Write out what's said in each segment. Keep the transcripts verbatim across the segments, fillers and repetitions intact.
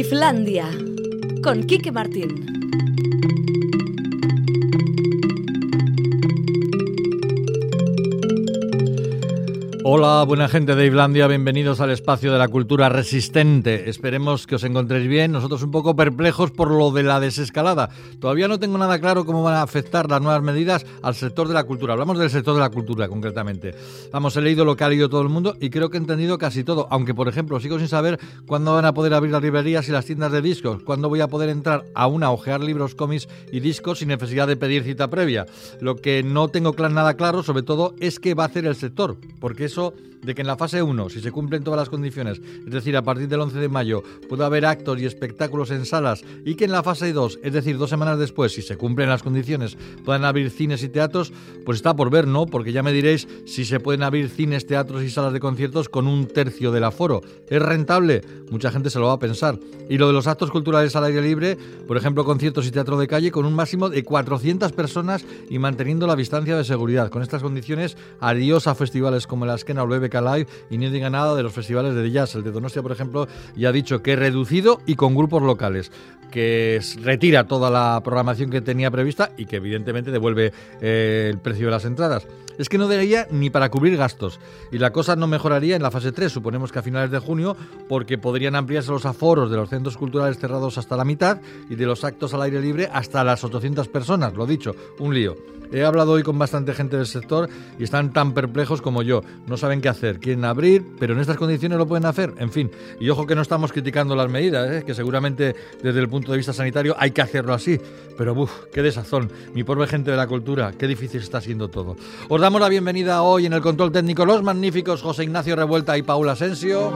Iflandia, con Quique Martín. Hola, buena gente de Iflandia, bienvenidos al espacio de la cultura resistente. Esperemos que os encontréis bien, nosotros un poco perplejos por lo de la desescalada. Todavía no tengo nada claro cómo van a afectar las nuevas medidas al sector de la cultura. Hablamos del sector de la cultura concretamente. Vamos, he leído lo que ha leído todo el mundo y creo que he entendido casi todo. Aunque, por ejemplo, sigo sin saber cuándo van a poder abrir las librerías y las tiendas de discos, cuándo voy a poder entrar a una a ojear libros, cómics y discos sin necesidad de pedir cita previa. Lo que no tengo nada claro, sobre todo, es qué va a hacer el sector, porque eso de que en la fase uno, si se cumplen todas las condiciones, es decir, a partir del once de mayo, pueda haber actos y espectáculos en salas, y que en la fase dos, es decir, dos semanas después, si se cumplen las condiciones, puedan abrir cines y teatros, pues está por ver, ¿no? Porque ya me diréis si se pueden abrir cines, teatros y salas de conciertos con un tercio del aforo. ¿Es rentable? Mucha gente se lo va a pensar. Y lo de los actos culturales al aire libre, por ejemplo, conciertos y teatro de calle, con un máximo de cuatrocientas personas y manteniendo la distancia de seguridad. Con estas condiciones, adiós a festivales como el Azkena o el B B K Live, y no diga nada de los festivales de jazz. El de Donostia, por ejemplo, ya ha dicho que es reducido y con grupos locales, que retira toda la programación que tenía prevista y que evidentemente devuelve eh, el precio de las entradas. Es que no daría ni para cubrir gastos y la cosa no mejoraría en la fase tres, suponemos que a finales de junio, porque podrían ampliarse los aforos de los centros culturales cerrados hasta la mitad y de los actos al aire libre hasta las ochocientas personas, lo dicho, un lío. He hablado hoy con bastante gente del sector y están tan perplejos como yo. No saben qué hacer. Quieren abrir, pero en estas condiciones lo pueden hacer. En fin, y ojo que no estamos criticando las medidas, ¿eh? Que seguramente desde el punto de vista sanitario hay que hacerlo así. Pero uff, qué desazón. Mi pobre gente de la cultura, qué difícil está siendo todo. Os damos la bienvenida hoy en el control técnico los magníficos José Ignacio Revuelta y Paula Asensio.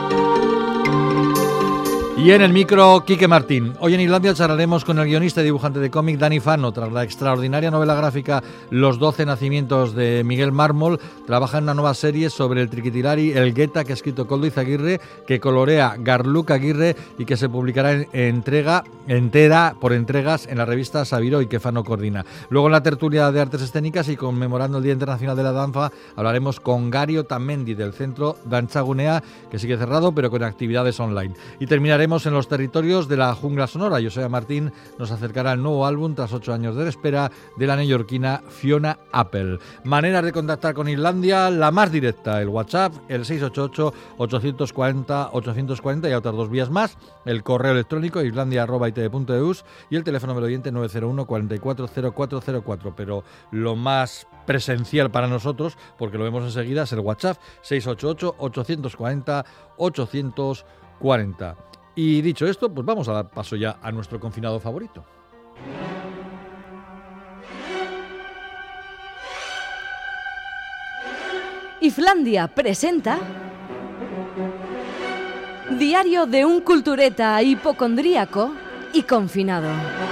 Y en el micro, Quique Martín. Hoy en Iflandia charlaremos con el guionista y dibujante de cómic Dani Fano. Tras la extraordinaria novela gráfica Los doce nacimientos de Miguel Mármol, trabaja en una nueva serie sobre el triquitilari El Gueta que ha escrito Koldo Izaguirre, que colorea Garluk Aguirre y que se publicará en entrega entera por entregas en la revista Sabiroy, que Fano coordina. Luego en la tertulia de artes escénicas y conmemorando el Día Internacional de la Danza, hablaremos con Gario Tamendi del Centro Dantzagunea, que sigue cerrado pero con actividades online. Y terminaremos en los territorios de la jungla sonora. José Martín nos acercará al nuevo álbum tras ocho años de espera de la neoyorquina Fiona Apple. Maneras de contactar con Iflandia, la más directa, el WhatsApp, el seis ocho ocho, ocho cuatro cero, ocho cuatro cero y otras dos vías más, el correo electrónico iflandia arroba i t v punto e u s y el teléfono del oyente nueve cero uno, cuarenta y cuatro, cero cuatro cero cuatro. Pero lo más presencial para nosotros, porque lo vemos enseguida, es el WhatsApp seis ocho ocho, ocho cuatro cero, ocho cuatro cero. Y dicho esto, pues vamos a dar paso ya a nuestro confinado favorito. Iflandia presenta Diario de un cultureta hipocondríaco y confinado.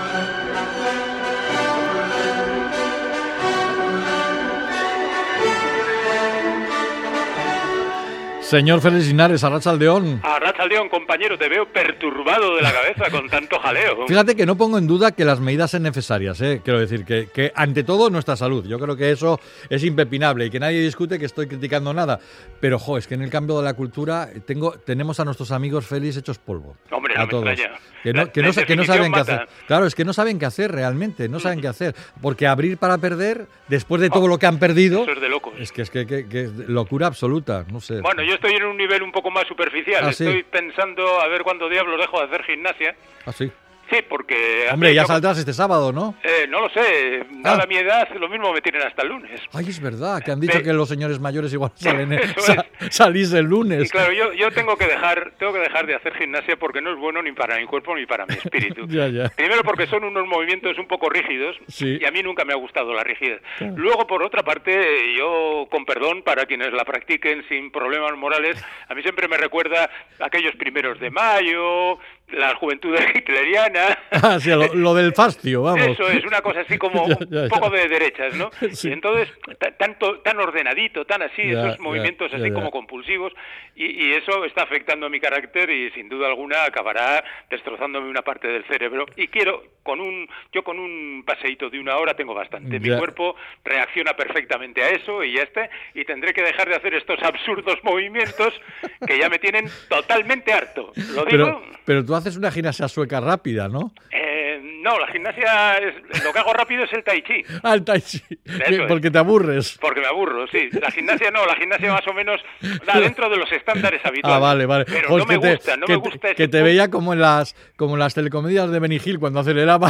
Señor Félix Linares, arratsaldeón. Arratsaldeón, compañero, te veo perturbado de la cabeza con tanto jaleo. Fíjate que no pongo en duda que las medidas sean necesarias, ¿eh? Quiero decir que, que ante todo nuestra salud. Yo creo que eso es impepinable y que nadie discute que estoy criticando nada. Pero, jo, es que en el cambio de la cultura tengo, tenemos a nuestros amigos Félix hechos polvo. Hombre, a no todos. me extraña. Que no, que, no, que no saben qué hacer. Claro, es que no saben qué hacer realmente, no saben qué hacer. Porque abrir para perder, después de todo oh, lo que han perdido... Eso es de locos. Es que es que, que, que es locura absoluta, no sé. Bueno, yo estoy en un nivel un poco más superficial. ¿Ah, estoy sí? pensando a ver cuándo diablos dejo de hacer gimnasia. ¿Ah, sí? Sí, porque... Hombre, ya yo... saldrás este sábado, ¿no? Eh, no lo sé. Dada Ah. mi edad, lo mismo me tienen hasta el lunes. Ay, es verdad, que han dicho Me... que los señores mayores igual salen, eh, Eso sa salís el lunes. Y claro, yo, yo tengo que dejar tengo que dejar de hacer gimnasia porque no es bueno ni para mi cuerpo ni para mi espíritu. ya, ya. Primero porque son unos movimientos un poco rígidos, sí. Y a mí nunca me ha gustado la rigidez. Claro. Luego, por otra parte, yo, con perdón para quienes la practiquen sin problemas morales, a mí siempre me recuerda aquellos primeros de mayo, las juventudes hitlerianas italiana. Ah, sí, lo, lo del fascio, vamos. Eso es, una cosa así como ya, ya, un poco ya. de derechas, ¿no? Sí. Y entonces, tanto, tan ordenadito, tan así, Ya, esos movimientos ya, así ya, como ya. compulsivos, y, y eso está afectando a mi carácter y sin duda alguna acabará destrozándome una parte del cerebro. Y quiero, con un, yo con un paseíto de una hora tengo bastante. Mi Ya. cuerpo reacciona perfectamente a eso y ya está, y tendré que dejar de hacer estos absurdos movimientos que ya me tienen totalmente harto. ¿Lo digo? Pero, pero tú haces una gimnasia sueca rápida, ¿no? Eh, no, la gimnasia, es, lo que hago rápido es el tai chi. Ah, el tai chi, Eso es. porque te aburres. Porque me aburro, sí. La gimnasia no, la gimnasia más o menos da dentro de los estándares habituales. Ah, vale, vale. Pero Pues no me que te- gusta, no que me te- gusta ese Que te punto. veía como en las como en las telecomedias de Benny Hill cuando aceleraba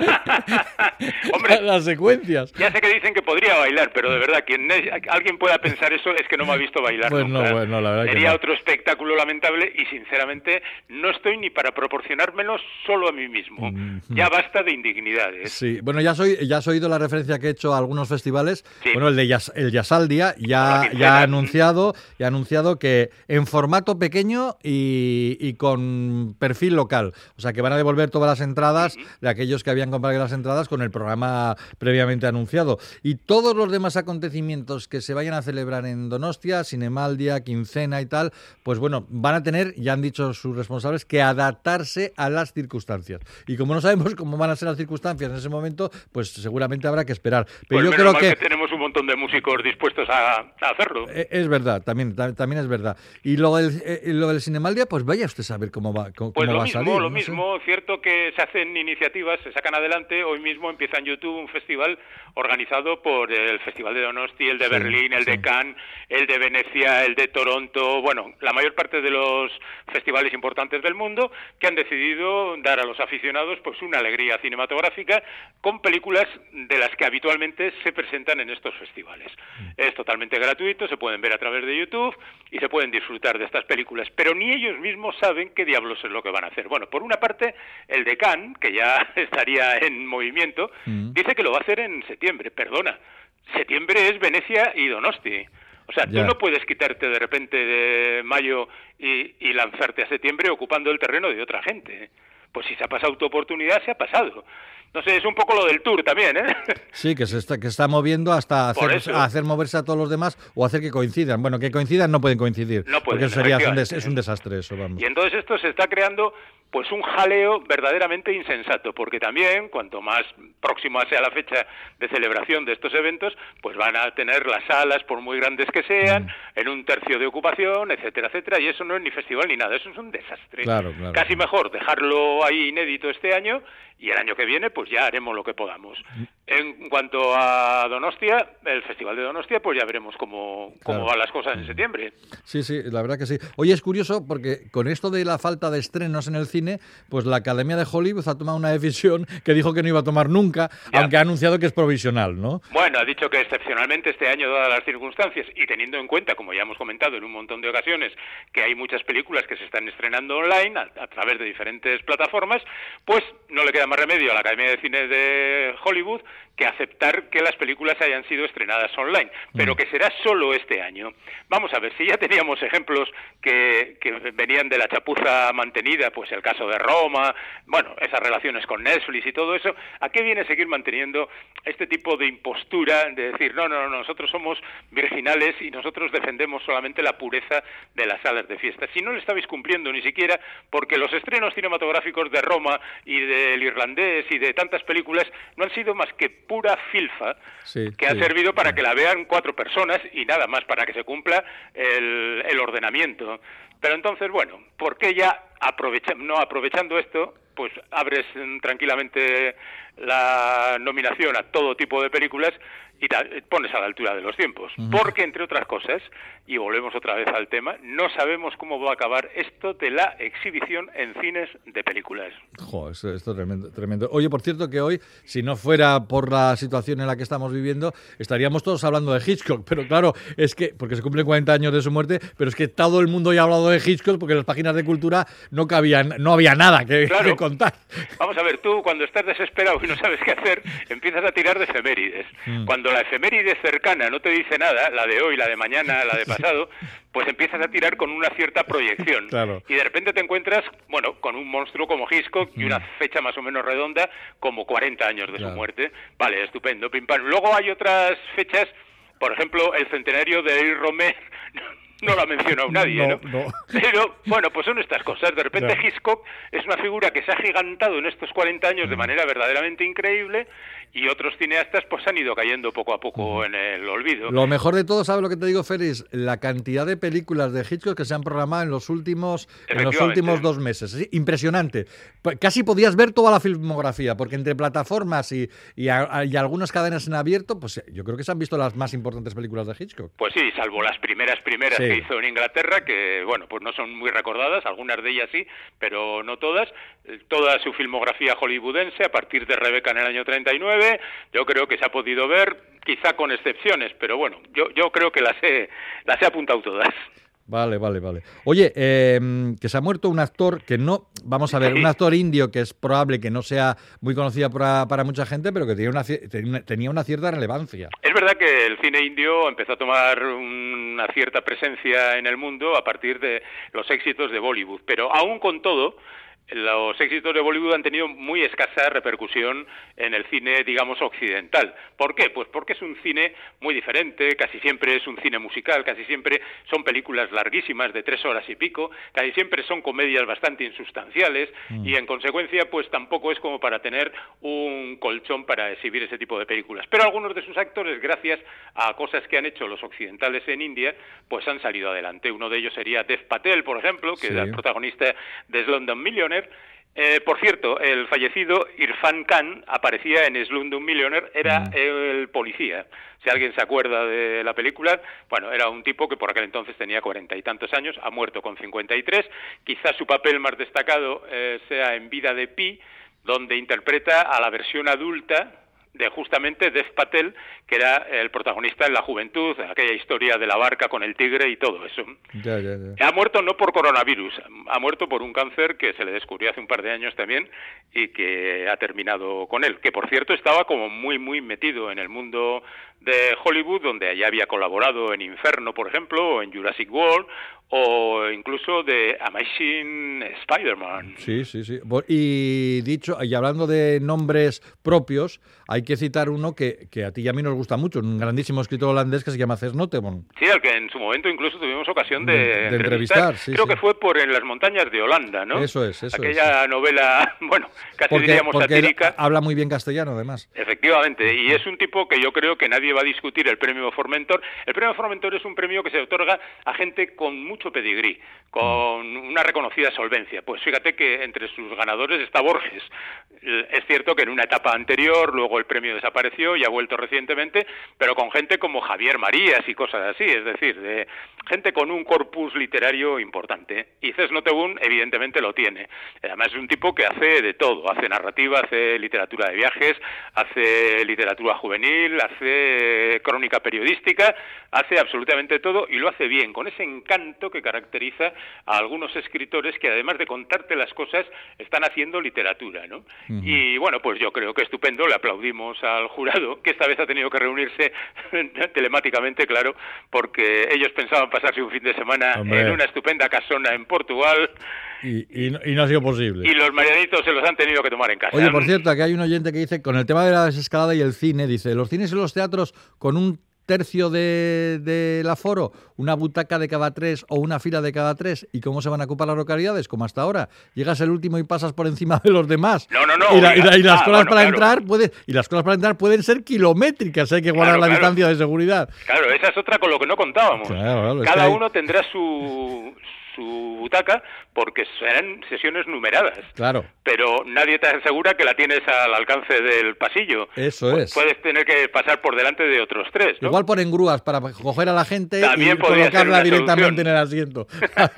Hombre, las secuencias. ya sé que dicen que podría bailar, pero de verdad, quien es- alguien pueda pensar eso es que no me ha visto bailar Pues no, nunca. bueno, la verdad que Sería no. otro espectáculo lamentable y sinceramente no estoy ni para proporcionármelo solo a mí mismo. Mm, Ya basta de indignidades. Sí, bueno, ya soy, ya has oído la referencia que he hecho a algunos festivales. Sí. Bueno, el de Yas- el Yasaldia Con la ya, quincena. ya ha anunciado, ya ha anunciado que en formato pequeño y, y con perfil local. O sea que van a devolver todas las entradas de aquellos que habían comprado las entradas con el programa previamente anunciado. Y todos los demás acontecimientos que se vayan a celebrar en Donostia, Cinemaldia, Quincena y tal, pues bueno, van a tener, ya han dicho sus responsables, que adaptarse a las circunstancias. Y como no sabemos cómo van a ser las circunstancias en ese momento, pues seguramente habrá que esperar. Pero Pues yo menos creo mal que... que tenemos un montón de músicos dispuestos a, a hacerlo. Eh, Es verdad, también, ta- también es verdad. Y lo del, eh, lo del Cinemaldia, pues vaya usted a saber cómo va, cómo, Pues cómo lo va mismo, a salir. lo no sé. mismo, cierto que se hacen iniciativas, se sacan adelante. Hoy mismo empieza en YouTube un festival organizado por el Festival de Donosti, el de Sí, Berlín, el sí. de Cannes, el de Venecia, el de Toronto, bueno, la mayor parte de los festivales importantes del mundo que han decidido dar a los aficionados pues una alegría cinematográfica con películas de las que habitualmente se presentan en estos festivales. Es totalmente gratuito, se pueden ver a través de YouTube y se pueden disfrutar de estas películas, pero ni ellos mismos saben qué diablos es lo que van a hacer. Bueno, por una parte, el de Cannes, que ya estaría en movimiento, Mm. dice que lo va a hacer en septiembre. Perdona, septiembre es Venecia y Donosti. O sea, Ya. tú no puedes quitarte de repente de mayo y, y lanzarte a septiembre ocupando el terreno de otra gente. Pues si se ha pasado tu oportunidad, se ha pasado. No sé, es un poco lo del Tour también, ¿eh? Sí, que se está, que está moviendo hasta Por hacer, eso. a hacer moverse a todos los demás o hacer que coincidan. Bueno, que coincidan no pueden coincidir. No pueden, porque eso sería un des- efectivamente. es un desastre eso, vamos. Y entonces esto se está creando pues un jaleo verdaderamente insensato, porque también cuanto más próxima sea la fecha de celebración de estos eventos, pues van a tener las salas, por muy grandes que sean, Mm. en un tercio de ocupación, etcétera, etcétera, y eso no es ni festival ni nada, eso es un desastre. Claro, claro. Casi mejor dejarlo ahí inédito este año y el año que viene pues ya haremos lo que podamos. Mm. En cuanto a Donostia, el Festival de Donostia, pues ya veremos cómo, cómo Claro. van las cosas en septiembre. Sí, sí, la verdad que sí. Oye, es curioso porque con esto de la falta de estrenos en el cine, pues la Academia de Hollywood ha tomado una decisión que dijo que no iba a tomar nunca, Ya. aunque ha anunciado que es provisional, ¿no? Bueno, ha dicho que excepcionalmente este año, dadas las circunstancias, y teniendo en cuenta, como ya hemos comentado en un montón de ocasiones, que hay muchas películas que se están estrenando online a, a través de diferentes plataformas, pues no le queda más remedio a la Academia de Cine de Hollywood que aceptar que las películas hayan sido estrenadas online, pero Mm. que será solo este año. Vamos a ver, si ya teníamos ejemplos que, que venían de la chapuza mantenida, pues el caso de Roma, bueno, esas relaciones con Netflix y todo eso, ¿a qué viene seguir manteniendo este tipo de impostura de decir, no, no, no, nosotros somos virginales y nosotros defendemos solamente la pureza de las salas de fiesta? Si no le estabais cumpliendo ni siquiera, porque los estrenos cinematográficos de Roma y del Irlandés y de tantas películas no han sido más que pura filfa Sí, que sí. ha servido para que la vean cuatro personas y nada más, para que se cumpla el, el ordenamiento. Pero entonces, bueno, ¿por qué ya aprovecha, no aprovechando esto, pues abres mm, tranquilamente la nominación a todo tipo de películas y ta- pones a la altura de los tiempos? Ujú. Porque, entre otras cosas, y volvemos otra vez al tema, no sabemos cómo va a acabar esto de la exhibición en cines de películas. Jo, esto, esto es tremendo, tremendo. Oye, por cierto que hoy, si no fuera por la situación en la que estamos viviendo, estaríamos todos hablando de Hitchcock, pero claro, es que, porque se cumplen cuarenta años de su muerte, pero es que todo el mundo ya ha hablado de Hitchcock porque en las páginas de cultura no cabían, no había nada que, Claro. que contar. Vamos a ver, tú cuando estás desesperado y no sabes qué hacer, empiezas a tirar de efemérides. Mm. Cuando la efeméride cercana no te dice nada, la de hoy, la de mañana, la de pasado, pues empiezas a tirar con una cierta proyección. Claro. Y de repente te encuentras, bueno, con un monstruo como Hitchcock y una fecha más o menos redonda, como cuarenta años de claro. su muerte. Vale, estupendo, pim pam. Luego hay otras fechas, por ejemplo, el centenario de Eric Romer. No lo ha mencionado nadie, ¿no? ¿no? no. Pero, bueno, pues son estas cosas. De repente no. Hitchcock es una figura que se ha gigantado en estos cuarenta años de manera verdaderamente increíble, y otros cineastas pues han ido cayendo poco a poco en el olvido. Lo mejor de todo, ¿sabes lo que te digo, Félix? La cantidad de películas de Hitchcock que se han programado en los últimos en los últimos dos meses. ¿Sí? Impresionante. Casi podías ver toda la filmografía, porque entre plataformas y, y, a, y algunas cadenas en abierto, pues yo creo que se han visto las más importantes películas de Hitchcock. Pues sí, salvo las primeras primeras sí. que hizo en Inglaterra, que bueno, pues no son muy recordadas, algunas de ellas sí, pero no todas. Toda su filmografía hollywoodense, a partir de Rebeca en el año treinta y nueve, yo creo que se ha podido ver, quizá con excepciones, pero bueno, yo yo creo que las he, las he apuntado todas. Vale, vale, vale. Oye, eh, que se ha muerto un actor que no, vamos a ver, sí. un actor indio que es probable que no sea muy conocido para, para mucha gente, pero que tenía una, tenía una cierta relevancia. Es verdad que el cine indio empezó a tomar una cierta presencia en el mundo a partir de los éxitos de Bollywood, pero aún con todo, los éxitos de Bollywood han tenido muy escasa repercusión en el cine, digamos, occidental. ¿Por qué? Pues porque es un cine muy diferente, casi siempre es un cine musical, casi siempre son películas larguísimas de tres horas y pico, casi siempre son comedias bastante insustanciales mm. y en consecuencia pues tampoco es como para tener un colchón para exhibir ese tipo de películas. Pero algunos de sus actores, gracias a cosas que han hecho los occidentales en India, pues han salido adelante. Uno de ellos sería Dev Patel, por ejemplo, que sí. era el protagonista de Slumdog Millionaire. Eh, por cierto, el fallecido Irfan Khan aparecía en Slumdog Millionaire, era mm. el policía. Si alguien se acuerda de la película, bueno, era un tipo que por aquel entonces tenía cuarenta y tantos años, ha muerto con cincuenta y tres. Quizás su papel más destacado eh, sea en Vida de Pi, donde interpreta a la versión adulta de justamente Dev Patel, que era el protagonista en la juventud, aquella historia de la barca con el tigre y todo eso. Ya, ya, ya. Ha muerto no por coronavirus, ha muerto por un cáncer que se le descubrió hace un par de años también y que ha terminado con él, que por cierto estaba como muy, muy metido en el mundo de Hollywood, donde ya había colaborado en Inferno, por ejemplo, o en Jurassic World, o incluso de Amazing Spider-Man. Sí, sí, sí. Y dicho, y hablando de nombres propios, hay que citar uno que, que a ti y a mí nos gusta mucho, un grandísimo escritor holandés que se llama Cees Notteboom. Sí, al que en su momento incluso tuvimos ocasión de, de, de entrevistar. entrevistar sí, Creo sí. que fue por En las montañas de Holanda, ¿no? Eso es, eso Aquella es. novela, bueno, casi porque, diríamos porque satírica. Habla muy bien castellano, además. Efectivamente, y es un tipo que yo creo que nadie va a discutir el premio Formentor. El premio Formentor es un premio que se otorga a gente con mucho pedigrí, con una reconocida solvencia. Pues fíjate que entre sus ganadores está Borges. Es cierto que en una etapa anterior, luego el premio desapareció y ha vuelto recientemente, pero con gente como Javier Marías y cosas así, es decir, de gente con un corpus literario importante. Y Cees Notteboom evidentemente lo tiene. Además es un tipo que hace de todo, hace narrativa, hace literatura de viajes, hace literatura juvenil, hace crónica periodística, hace absolutamente todo y lo hace bien, con ese encanto que caracteriza a algunos escritores que además de contarte las cosas están haciendo literatura, ¿no? Uh-huh. Y bueno, pues yo creo que estupendo, le aplaudimos al jurado, que esta vez ha tenido que reunirse telemáticamente, claro, porque ellos pensaban pasarse un fin de semana Hombre. en una estupenda casona en Portugal. Y, y, no, y no ha sido posible. Y los marianitos se los han tenido que tomar en casa. Oye, por cierto, aquí hay un oyente que dice, con el tema de la desescalada y el cine, dice, los cines y los teatros con un tercio de, de el aforo, una butaca de cada tres o una fila de cada tres, ¿y cómo se van a ocupar las localidades? Como hasta ahora, llegas el último y pasas por encima de los demás. No, no, no. Y, la, y, la, y las ah, colas bueno, para claro. entrar puede, y las colas para entrar pueden ser kilométricas, hay que guardar claro, la claro. distancia de seguridad. Claro, esa es otra con lo que no contábamos. Claro, claro, cada es que uno hay... tendrá su su butaca porque serán sesiones numeradas. Claro. Pero nadie te asegura que la tienes al alcance del pasillo. Eso es. Puedes tener que pasar por delante de otros tres, ¿no? Igual ponen grúas para coger a la gente También y colocarla directamente solución. en el asiento.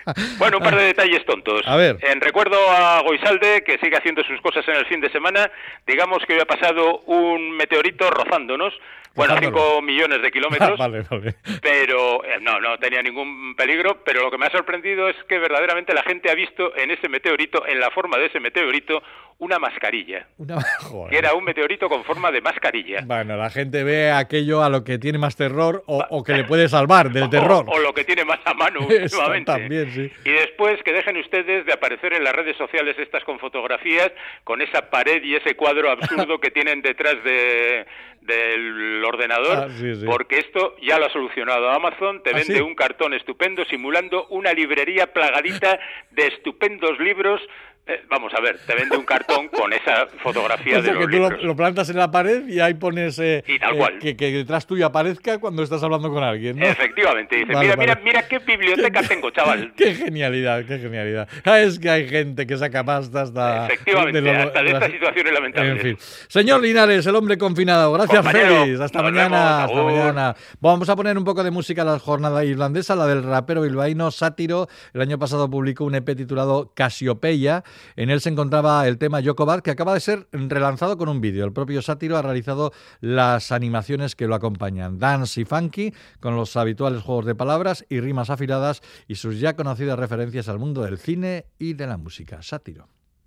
Bueno, un par de detalles tontos. A ver. En recuerdo a Goizalde, que sigue haciendo sus cosas en el fin de semana, digamos que hoy ha pasado un meteorito rozándonos. Bueno, cinco millones de kilómetros, vale, vale. Pero eh, no, no tenía ningún peligro, pero lo que me ha sorprendido es que verdaderamente la gente ha visto en ese meteorito, en la forma de ese meteorito, una mascarilla. Una... Joder. Que era un meteorito con forma de mascarilla. Bueno, la gente ve aquello a lo que tiene más terror o, o que le puede salvar del terror. O, o lo que tiene más a mano últimamente. También, sí. Y después que dejen ustedes de aparecer en las redes sociales estas con fotografías, con esa pared y ese cuadro absurdo que tienen detrás de... del ordenador, ah, sí, sí. Porque esto ya lo ha solucionado Amazon, te ¿Ah, vende sí? un cartón estupendo simulando una librería plagadita de estupendos libros. Eh, vamos a ver, te vende un cartón con esa fotografía o sea, de los que tú libros. Lo, lo plantas en la pared y ahí pones eh, y tal eh, cual. que, que detrás tuyo aparezca cuando estás hablando con alguien, ¿no? Efectivamente, dice, vale, mira, vale. mira, mira qué biblioteca tengo, chaval. Qué genialidad, qué genialidad. Ah, es que hay gente que saca pasta hasta... Efectivamente, de lo, hasta de, de estas situaciones lamentables. En fin. Señor Linares, el hombre confinado. Gracias, Compañero, Félix. Hasta nos mañana. vemos, Hasta agur. mañana. Vamos a poner un poco de música a la jornada irlandesa, la del rapero bilbaíno Sátiro. El año pasado publicó un E P titulado Casiopeia. En él se encontraba el tema Joko Bad, que acaba de ser relanzado con un vídeo. El propio Sátiro ha realizado las animaciones que lo acompañan. Dance y funky, con los habituales juegos de palabras y rimas afiladas y sus ya conocidas referencias al mundo del cine y de la música. Sátiro.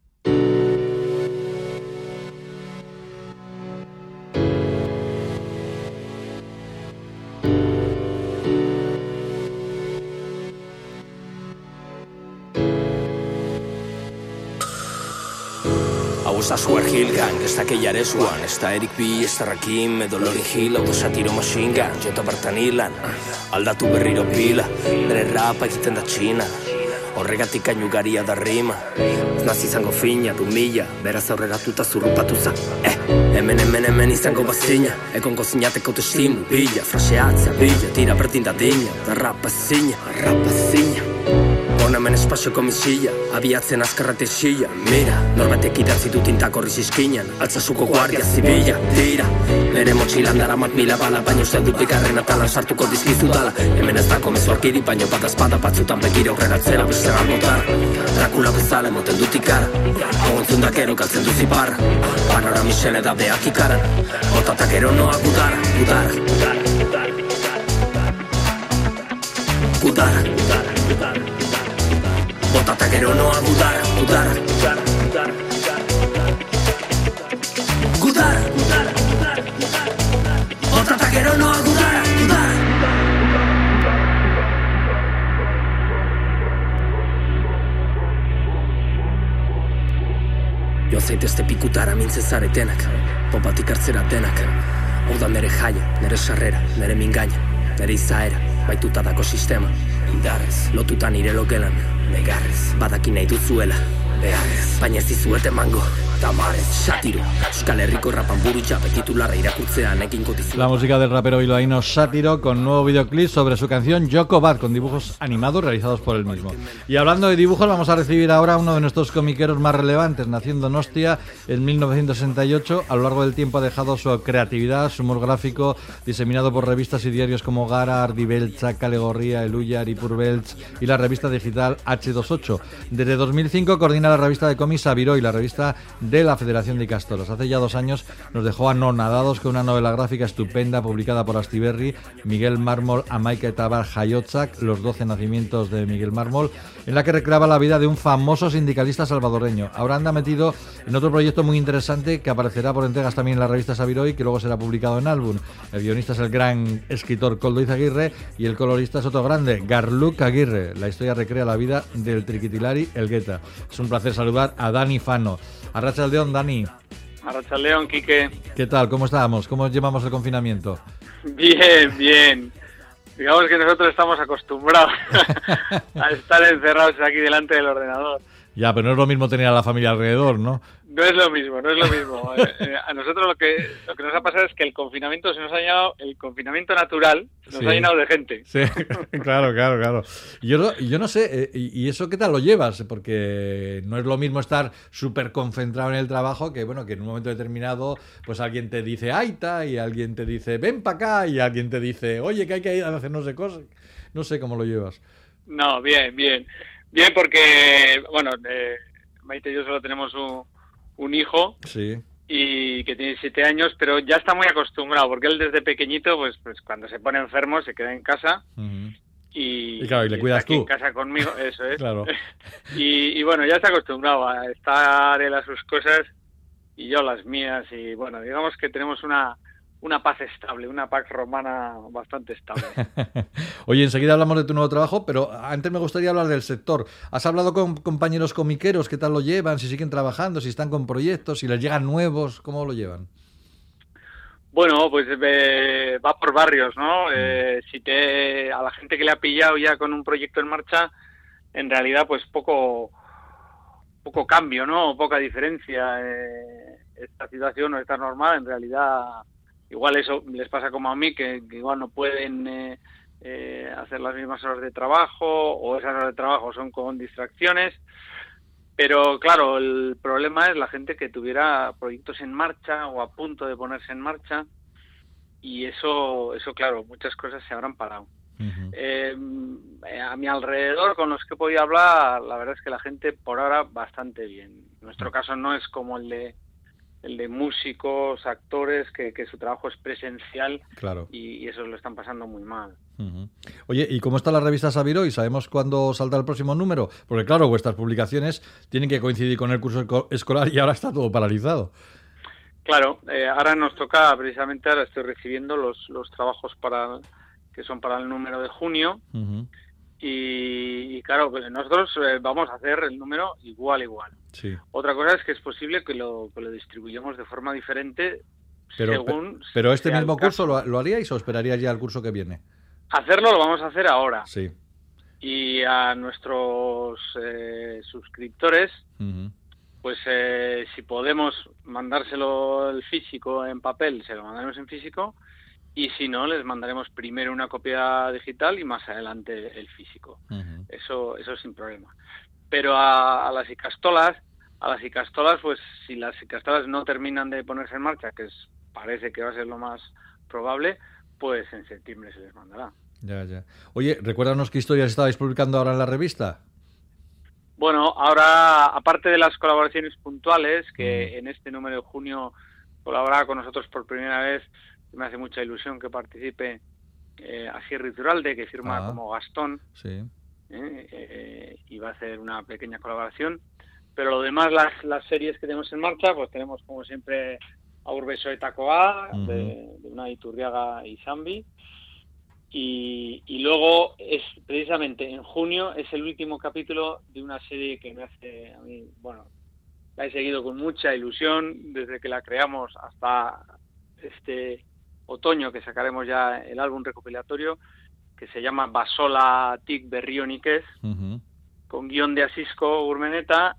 Hau ez da Suar Hill Gang, ez da Keiar Eswan, ez da Eric B, ez da Rakim, edo Lauryn Hill, hau da Satiro Machine Gun, jota bertan hilan, aldatu berriro pila, bere rapa egiten da txina, horregatik ainugaria da rima, ez nazi izango fina, du mila, beraz aurregatuta zurrupatu za, eh, hemen hemen hemen izango bazina, egongo zinateko testimu, bila, fraseatzea, bila, tira berdin da dina, da rapa zina, rapa zina. Hona hemen espazioko misila, abiatzen azkarrate xila. Mira, norbatek idatzi du tintak horri zizkinan, altzazuko guardia zibila. Tira, nere motxilan daramat mila bala, baina uste dut bigarren atalan sartuko dizkizu dala. Hemen ez dako mezuarkiri, baina bat azpada batzutan begire aurreratzera beste galbotara. Drakula bezala emoten dut ikara, hau entzun dakero galtzen duziparra. Panora misele da beak ikaran, botatak ero noa gudara, gudara, gudara, gudara, gudara, gudara, gudara. Botata gero noa gudara, gudara, gudara, gudara, gudara, gudara, gudara, botata gero noa gudara, gudara. Jo zaitezte pikutara mintzen zaretenak, popatik hartzera denak. Hau da nere jaia, nere sarrera, nere mingaina, nere izaera, baituta dako sistema. Indarrez, lotuta nire logelan, negarrez, badaki nahi duzuela, beharrez, baina ez dizuet emango, tamarez, Sátiro, Euskal Herriko rapan buru jape titularra irakurtzean egingo dizu. La música del rapero bilbaíno Sátiro con nuevo videoclip sobre su canción Joko Bad, con dibujos animados realizados por él mismo. Y hablando de dibujos, vamos a recibir ahora a uno de nuestros comiqueros más relevantes. Nació en Donostia en mil novecientos sesenta y ocho. A lo largo del tiempo ha dejado su creatividad, su humor gráfico, diseminado por revistas y diarios como Gara, Ardi Beltza, Kale Gorria, Eluyar, Ipur Beltz y la revista digital hache veintiocho. Desde dos mil cinco coordina la revista de cómics Aviroy, la revista de la Federación de Icastolos. Hace ya dos años nos dejó anonadados con una novela gráfica estupenda publicada por Astiberri, Miguel Mármol, Amaika eta Bar Jaiotzak, los doce nacimientos de Miguel Mármol, en la que recreaba la vida de un famoso sindicalista salvadoreño. Ahora anda metido en otro proyecto muy interesante que aparecerá por entregas también en la revista Aviroy, que luego será publicado en álbum. El guionista es el gran escritor Koldo Izaguirre y el colorista es otro grande, Garluk Aguirre. La historia recrea la vida del triquitilari Elgueta. Es un placer saludar a Dani Fano. Arratsaldeon, Dani. Arratsaldeon, Quique. ¿Qué tal? ¿Cómo estamos? ¿Cómo llevamos el confinamiento? Bien, bien. Digamos que nosotros estamos acostumbrados a estar encerrados aquí delante del ordenador. Ya, pero no es lo mismo tener a la familia alrededor, ¿no? No es lo mismo, no es lo mismo. Eh, eh, a nosotros lo que lo que nos ha pasado es que el confinamiento se nos ha llenado, el confinamiento natural nos Sí. ha llenado de gente. Sí, claro, claro, claro. Y Yo, no- yo no sé, eh, ¿y y eso qué tal lo llevas? Porque no es lo mismo estar súper concentrado en el trabajo que, bueno, que en un momento determinado, pues alguien te dice aita y alguien te dice ven para acá y alguien te dice oye, que hay que ir a hacer no sé cosas. No sé cómo lo llevas. No, bien, bien. Bien porque, bueno, eh, Maite y yo solo tenemos un, un hijo. Sí. Y que tiene siete años, pero ya está muy acostumbrado, porque él desde pequeñito, pues pues cuando se pone enfermo, se queda en casa. Uh-huh. Y, y claro, y le y cuidas está aquí tú. en casa conmigo, eso es. Claro. y, y bueno, ya está acostumbrado a estar él a sus cosas y yo a las mías. Y bueno, digamos que tenemos una, una paz estable, una paz romana bastante estable. Oye, enseguida hablamos de tu nuevo trabajo, pero antes me gustaría hablar del sector. ¿Has hablado con compañeros comiqueros? ¿Qué tal lo llevan? ¿Si siguen trabajando? ¿Si están con proyectos? ¿Si les llegan nuevos? ¿Cómo lo llevan? Bueno, pues eh, va por barrios, ¿no? Eh, si te a la gente que le ha pillado ya con un proyecto en marcha, en realidad pues poco poco cambio, ¿no? Poca diferencia. Eh, esta situación no está normal, en realidad igual eso les pasa como a mí, que, que igual no pueden eh, eh, hacer las mismas horas de trabajo o esas horas de trabajo son con distracciones. Pero claro, el problema es la gente que tuviera proyectos en marcha o a punto de ponerse en marcha y eso, eso claro, muchas cosas se habrán parado. Uh-huh. Eh, a mi alrededor, con los que he podido hablar, la verdad es que la gente por ahora bastante bien. Nuestro caso no es como el de el de músicos, actores, que, que su trabajo es presencial, claro. y, y eso lo están pasando muy mal. Uh-huh. Oye, ¿y cómo está la revista Sabiroy? ¿Sabemos cuándo saldrá el próximo número? Porque claro, vuestras publicaciones tienen que coincidir con el curso escolar y ahora está todo paralizado. Claro, eh, ahora nos toca, precisamente ahora estoy recibiendo los, los trabajos para que son para el número de junio. Uh-huh. Y, y claro, pues nosotros eh, vamos a hacer el número igual, igual. Sí. Otra cosa es que es posible que lo, que lo distribuyamos de forma diferente pero, según... Pero, pero este mismo curso lo, lo haríais o esperaríais ya al curso que viene. Hacerlo lo vamos a hacer ahora. Sí. Y a nuestros eh, suscriptores, uh-huh. pues eh, si podemos mandárselo el físico en papel, se lo mandaremos en físico. Y si no, les mandaremos primero una copia digital y más adelante el físico. Uh-huh. Eso, eso sin problema. Pero a, a las icastolas, a las icastolas, pues si las icastolas no terminan de ponerse en marcha, que es, parece que va a ser lo más probable, pues en septiembre se les mandará. Ya, ya. Oye, recuérdanos qué historias estabais publicando ahora en la revista. Bueno, ahora, aparte de las colaboraciones puntuales, que uh-huh. en este número de junio colaboraba con nosotros por primera vez, me hace mucha ilusión que participe eh, Asier Iturralde, que firma ah, como Gastón, sí. eh, eh, y va a hacer una pequeña colaboración. Pero lo demás, las, las series que tenemos en marcha, pues tenemos como siempre a Urbesoetakoa, uh-huh. de, de una Iturriaga y Zambi, y, y luego es precisamente en junio es el último capítulo de una serie que me hace a mí, bueno, la he seguido con mucha ilusión desde que la creamos hasta este otoño, que sacaremos ya el álbum recopilatorio, que se llama Basola Tik Berrioniques, uh-huh. con guión de Asisco Urmeneta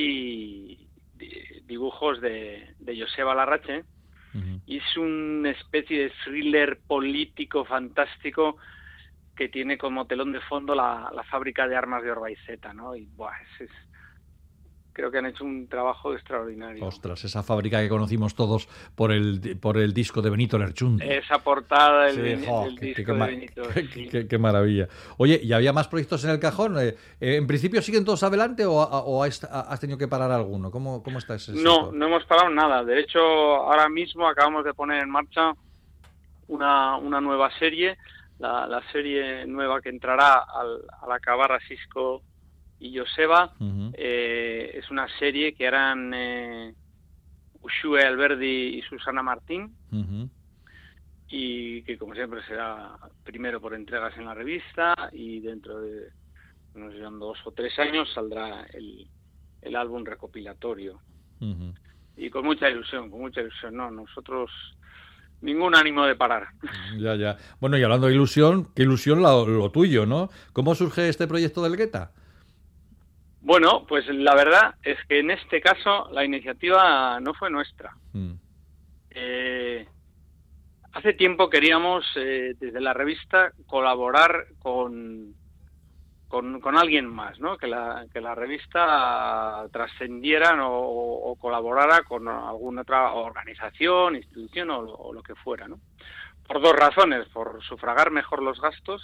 y dibujos de, de Joseba Larrache. Uh-huh. Y es una especie de thriller político fantástico que tiene como telón de fondo la, la fábrica de armas de Orbaizeta, ¿no? Y buah, es, es creo que han hecho un trabajo extraordinario. Ostras, esa fábrica que conocimos todos por el por el disco de Benito Lerchundi. Esa portada, el, sí, oh, el qué, disco qué, de qué, Benito. Qué, sí. qué, qué maravilla. Oye, ¿y había más proyectos en el cajón? Eh, eh, ¿En principio siguen todos adelante o, o has, has tenido que parar alguno? ¿Cómo, cómo está ese No, sector? no hemos parado nada. De hecho, ahora mismo acabamos de poner en marcha una, una nueva serie, la, la serie nueva que entrará al, al acabar Asisco y Joseba. Uh-huh. eh, es una serie que harán eh, Uxue Alberdi y Susana Martín, uh-huh. y que como siempre será primero por entregas en la revista y dentro de no sé, dos o tres años saldrá el, el álbum recopilatorio. Uh-huh. Y con mucha ilusión, con mucha ilusión. No, nosotros ningún ánimo de parar. Ya, ya. Bueno, y hablando de ilusión, qué ilusión lo, lo tuyo, ¿no? ¿Cómo surge este proyecto del Guetta? Bueno, pues la verdad es que en este caso la iniciativa no fue nuestra. Mm. Eh, hace tiempo queríamos, eh, desde la revista, colaborar con, con, con alguien más, ¿no? Que la, que la revista trascendiera o, o colaborara con alguna otra organización, institución o, o lo que fuera, ¿no? Por dos razones, por sufragar mejor los gastos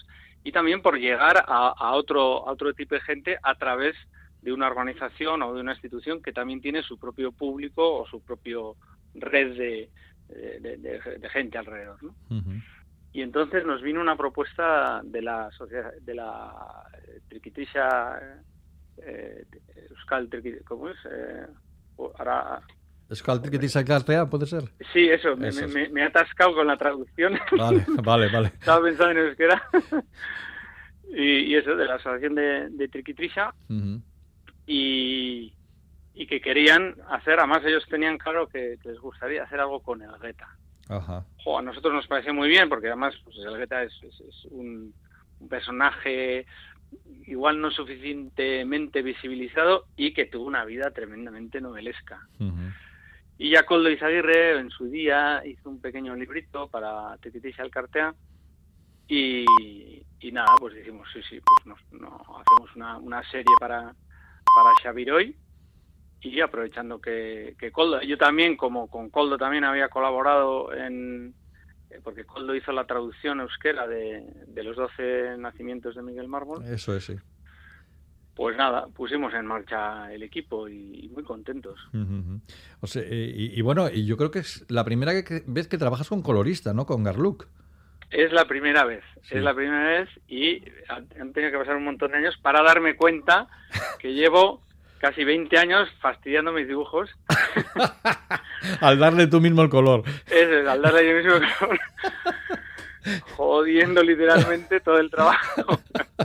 y también por llegar a, a otro a otro tipo de gente a través de una organización o de una institución que también tiene su propio público o su propio red de, de, de, de gente alrededor, ¿no? Uh-huh. Y entonces nos vino una propuesta de la sociedad, de la Trikitixa eh, Euskal Trikitixa, ¿cómo es? Eh, ahora Euskal Trikitixa Elkartea, ¿puede ser? Sí, eso, me, eso me, me he atascado con la traducción. Vale, vale, vale. Estaba pensando en euskera. y, y eso, de la asociación de, de Trikitixa. Uh-huh. y, y que querían hacer, además ellos tenían claro que, que les gustaría hacer algo con Elgeta. Ajá. Jo, a nosotros nos pareció muy bien, porque además pues, Elgeta es, es, es un, un personaje igual no suficientemente visibilizado y que tuvo una vida tremendamente novelesca. Uh-huh. Y ya Koldo Izaguirre en su día hizo un pequeño librito para Trikitixa Elkartea y, y nada, pues dijimos, sí, sí, pues nos, no, hacemos una, una serie para, para Xabiroy. Y aprovechando que, que Koldo, yo también, como con Koldo también había colaborado en, porque Koldo hizo la traducción euskera de, de los doce nacimientos de Miguel Mármol. Eso es, sí. Pues nada, pusimos en marcha el equipo y, y muy contentos. Uh-huh. O sea, y, y bueno, y yo creo que es la primera vez que trabajas con colorista, ¿no? Con Garluk. Es la primera vez, sí. es la primera vez y han tenido que pasar un montón de años para darme cuenta que llevo casi veinte años fastidiando mis dibujos. Al darle tú mismo el color. Eso es, al darle yo mismo el color. Jodiendo literalmente todo el trabajo.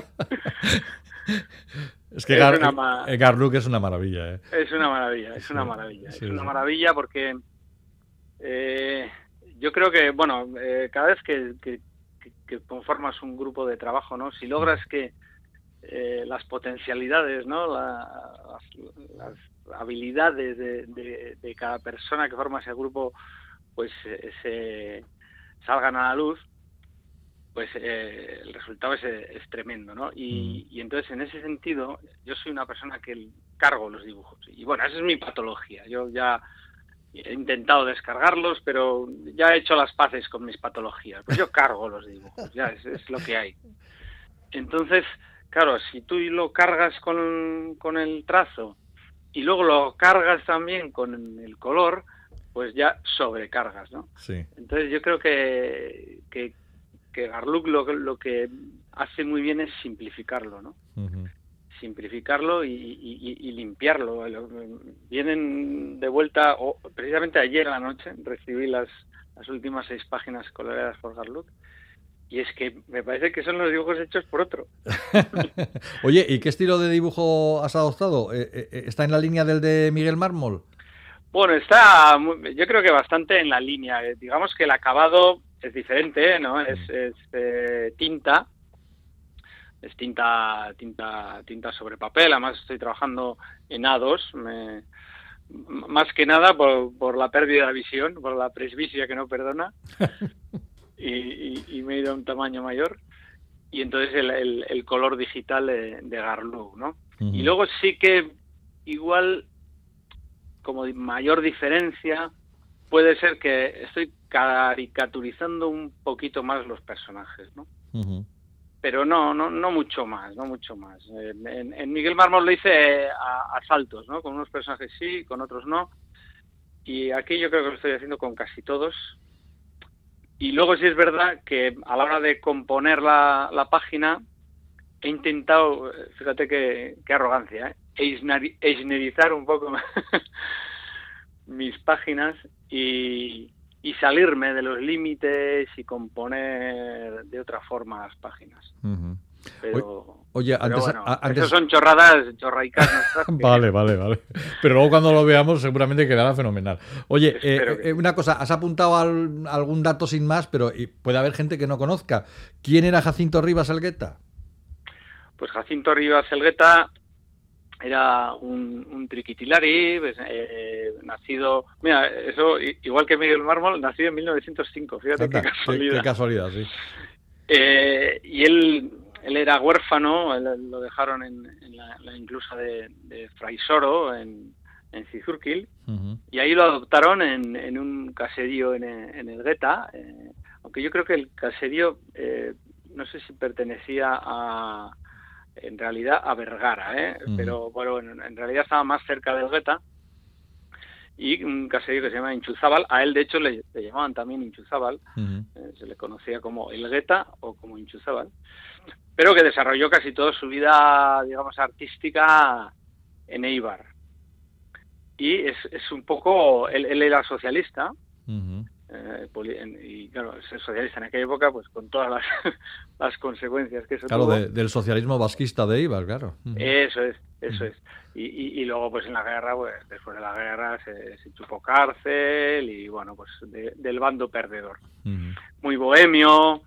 Es que es Gar- ma- Garluk es una maravilla, ¿eh? Es una maravilla, es sí, una maravilla. Sí, es una sí. maravilla porque eh, yo creo que, bueno, eh, cada vez que, que, que conformas un grupo de trabajo, ¿no? Si logras que Eh, las potencialidades, ¿no? La, las, las habilidades de, de, de cada persona que forma ese grupo, pues eh, se salgan a la luz, pues eh, el resultado es, es tremendo, ¿no? Y, mm. y entonces en ese sentido yo soy una persona que cargo los dibujos y bueno, esa es mi patología. Yo ya he intentado descargarlos, pero ya he hecho las paces con mis patologías. Pues yo cargo los dibujos, ya es, es lo que hay. Entonces, claro, si tú lo cargas con, con el trazo y luego lo cargas también con el color, pues ya sobrecargas, ¿no? Sí. Entonces yo creo que, que, que Garluk lo, lo que hace muy bien es simplificarlo, ¿no? Uh-huh. Simplificarlo y, y, y limpiarlo. Vienen de vuelta, o precisamente ayer a la noche recibí las, las últimas seis páginas coloreadas por Garluk. Y es que me parece que son los dibujos hechos por otro. Oye, ¿y qué estilo de dibujo has adoptado? ¿Está en la línea del de Miguel Mármol? Bueno, está, yo creo que bastante en la línea. Digamos que el acabado es diferente, ¿no? Es, es eh, tinta, es tinta, tinta, tinta sobre papel. Además estoy trabajando en A dos, me, más que nada por, por la pérdida de visión, por la presbicia que no perdona. Y, y, y me he ido a un tamaño mayor y entonces el, el, el color digital de, de Garluk, ¿no? Uh-huh. Y luego sí que igual como mayor diferencia puede ser que estoy caricaturizando un poquito más los personajes, ¿no? Uh-huh. Pero no, no, no mucho más, no mucho más. En, en Miguel Mármol lo hice a, a saltos, ¿no? Con unos personajes sí, con otros no. Y aquí yo creo que lo estoy haciendo con casi todos. Y luego sí es verdad que a la hora de componer la, la página he intentado, fíjate qué, qué arrogancia, ¿eh? eisnerizar un poco mis páginas y, y salirme de los límites y componer de otra forma las páginas. Uh-huh. Pero, Oye, pero antes, bueno, a, antes... eso son chorradas, chorraicas nuestras. Que... Vale, vale, vale. Pero luego cuando lo veamos seguramente quedará fenomenal. Oye, eh, que... una cosa, has apuntado al, algún dato sin más, pero puede haber gente que no conozca. ¿Quién era Jacinto Rivas Elgueta? Pues Jacinto Rivas Elgueta era un, un triquitilari, pues, eh, nacido... Mira, eso, igual que Miguel Mármol, nacido en mil novecientos cinco, fíjate Anda, qué casualidad. Qué, qué casualidad, sí. Eh, y él... Él era huérfano, él, lo dejaron en, en la, la inclusa de, de Fraisoro, en, en Cizurkil, uh-huh. y ahí lo adoptaron en, en un caserío en, en Elgueta, eh, aunque yo creo que el caserío eh, no sé si pertenecía a, en realidad, a Vergara, ¿eh? Uh-huh. Pero bueno, en realidad estaba más cerca de Elgueta, y un caserío que se llama Inchuzábal. A él, de hecho, le, le llamaban también Inchuzábal, uh-huh. eh, se le conocía como Elgueta o como Inchuzábal, pero que desarrolló casi toda su vida, digamos, artística en Eibar. Y es, es un poco, él, él era socialista, uh-huh. eh, y claro, ser socialista en aquella época, pues con todas las, las consecuencias que eso claro, tuvo. Claro, de, del socialismo vasquista de Eibar, claro. Uh-huh. Eso es, eso uh-huh. es. Y, y, y luego, pues en la guerra, pues después de la guerra se, se chupó cárcel y, bueno, pues de, del bando perdedor. Uh-huh. Muy bohemio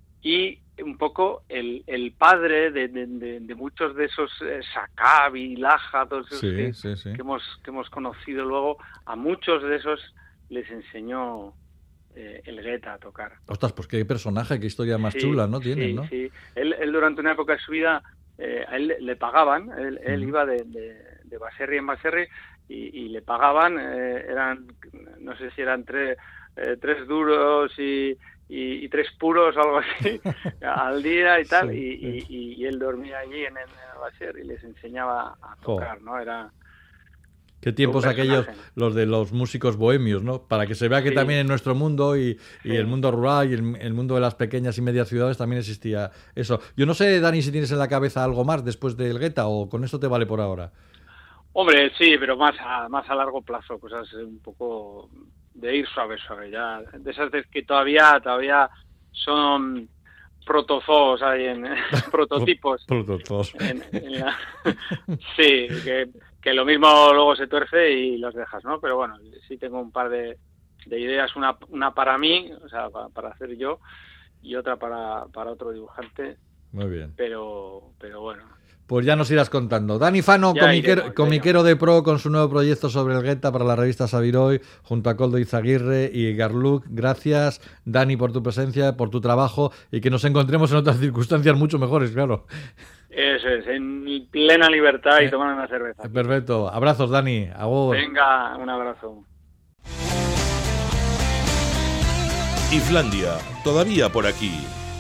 y un poco el, el padre de, de, de, de muchos de esos eh, Sakabi, Laja, todos esos sí, que, sí, sí. que hemos que hemos conocido luego, a muchos de esos les enseñó eh, Elgueta a tocar. Ostras, pues qué personaje, qué historia más sí, chula, ¿no? Tienen, sí, ¿no? Sí, él, él durante una época de su vida, eh, a él le, le pagaban, él, él uh-huh. iba de, de, de Baserri en Baserri y, y le pagaban, eh, eran, no sé si eran tres, eh, tres duros y Y, y tres puros o algo así al día y tal, sí, y, sí. Y, y él dormía allí en el Baser y les enseñaba a tocar, oh. ¿no? Era qué tiempos aquellos, los de los músicos bohemios, ¿no? Para que se vea que sí. también en nuestro mundo y, y sí. el mundo rural y el, el mundo de las pequeñas y medias ciudades también existía eso. Yo no sé, Dani, si tienes en la cabeza algo más después de Elgueta o con esto te vale por ahora. Hombre, sí, pero más a, más a largo plazo, cosas un poco de ir suave, suave, ya, de esas de que todavía, todavía son protozoos ahí en prototipos. Protozoos. En, en la, sí, que, que lo mismo luego se tuerce y los dejas, ¿no? Pero bueno, sí tengo un par de, de ideas, una, una para mí, o sea, para, para hacer yo, y otra para, para otro dibujante. Muy bien. Pero, pero bueno. Pues ya nos irás contando. Dani Fano, ya comiquero, iremos, comiquero de pro, con su nuevo proyecto sobre Elgueta para la revista Sabiroy, junto a Koldo Izaguirre y Garluk. Gracias, Dani, por tu presencia, por tu trabajo y que nos encontremos en otras circunstancias mucho mejores, claro. Eso es, en plena libertad y eh, tomando una cerveza. Perfecto. Abrazos, Dani. Agur. Venga, un abrazo. Islandia, todavía por aquí.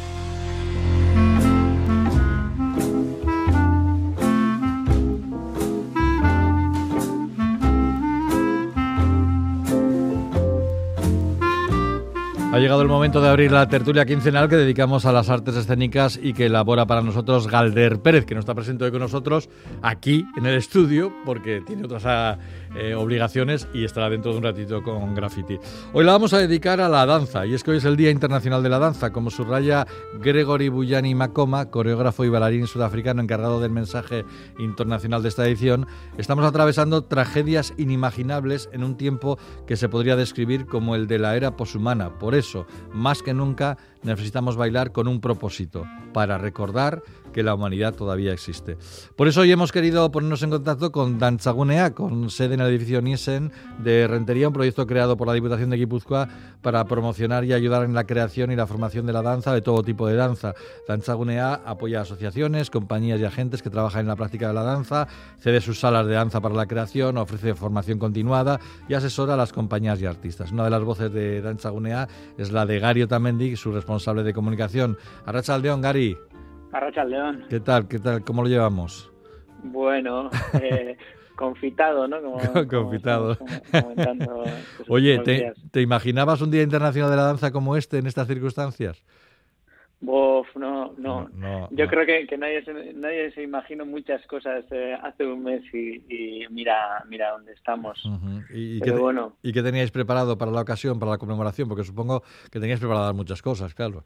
Ha llegado el momento de abrir la tertulia quincenal que dedicamos a las artes escénicas y que elabora para nosotros Galder Pérez, que no está presente hoy con nosotros aquí en el estudio porque tiene otras eh, obligaciones y estará dentro de un ratito con Graffiti. Hoy la vamos a dedicar a la danza, y es que hoy es el Día Internacional de la Danza, como subraya Gregory Buyani Makoma, coreógrafo y bailarín sudafricano encargado del mensaje internacional de esta edición. Estamos atravesando tragedias inimaginables en un tiempo que se podría describir como el de la era poshumana. Por eso, más que nunca, necesitamos bailar con un propósito, para recordar que la humanidad todavía existe. Por eso hoy hemos querido ponernos en contacto con Dantzagunea, con sede en el edificio Niesen de Rentería, un proyecto creado por la Diputación de Guipúzcoa para promocionar y ayudar en la creación y la formación de la danza, de todo tipo de danza. Dantzagunea apoya asociaciones, compañías y agentes que trabajan en la práctica de la danza, cede sus salas de danza para la creación, ofrece formación continuada y asesora a las compañías y artistas. Una de las voces de Dantzagunea es la de Gari Otamendi, su responsable de comunicación. Arratsaldeon, Gari. Arratsaldeon. ¿Qué tal? ¿Qué tal? ¿Cómo lo llevamos? Bueno, eh, confitado, ¿no? Como, confitado. Como, como comentando Oye, ¿te, ¿te imaginabas un Día Internacional de la Danza como este en estas circunstancias? Uf, no, no. no, no Yo no. creo que, que nadie, se, nadie se imaginó muchas cosas eh, hace un mes y, y mira mira dónde estamos. Uh-huh. ¿Y, y, Pero qué, bueno. ¿Y qué teníais preparado para la ocasión, para la conmemoración? Porque supongo que teníais preparadas muchas cosas, claro.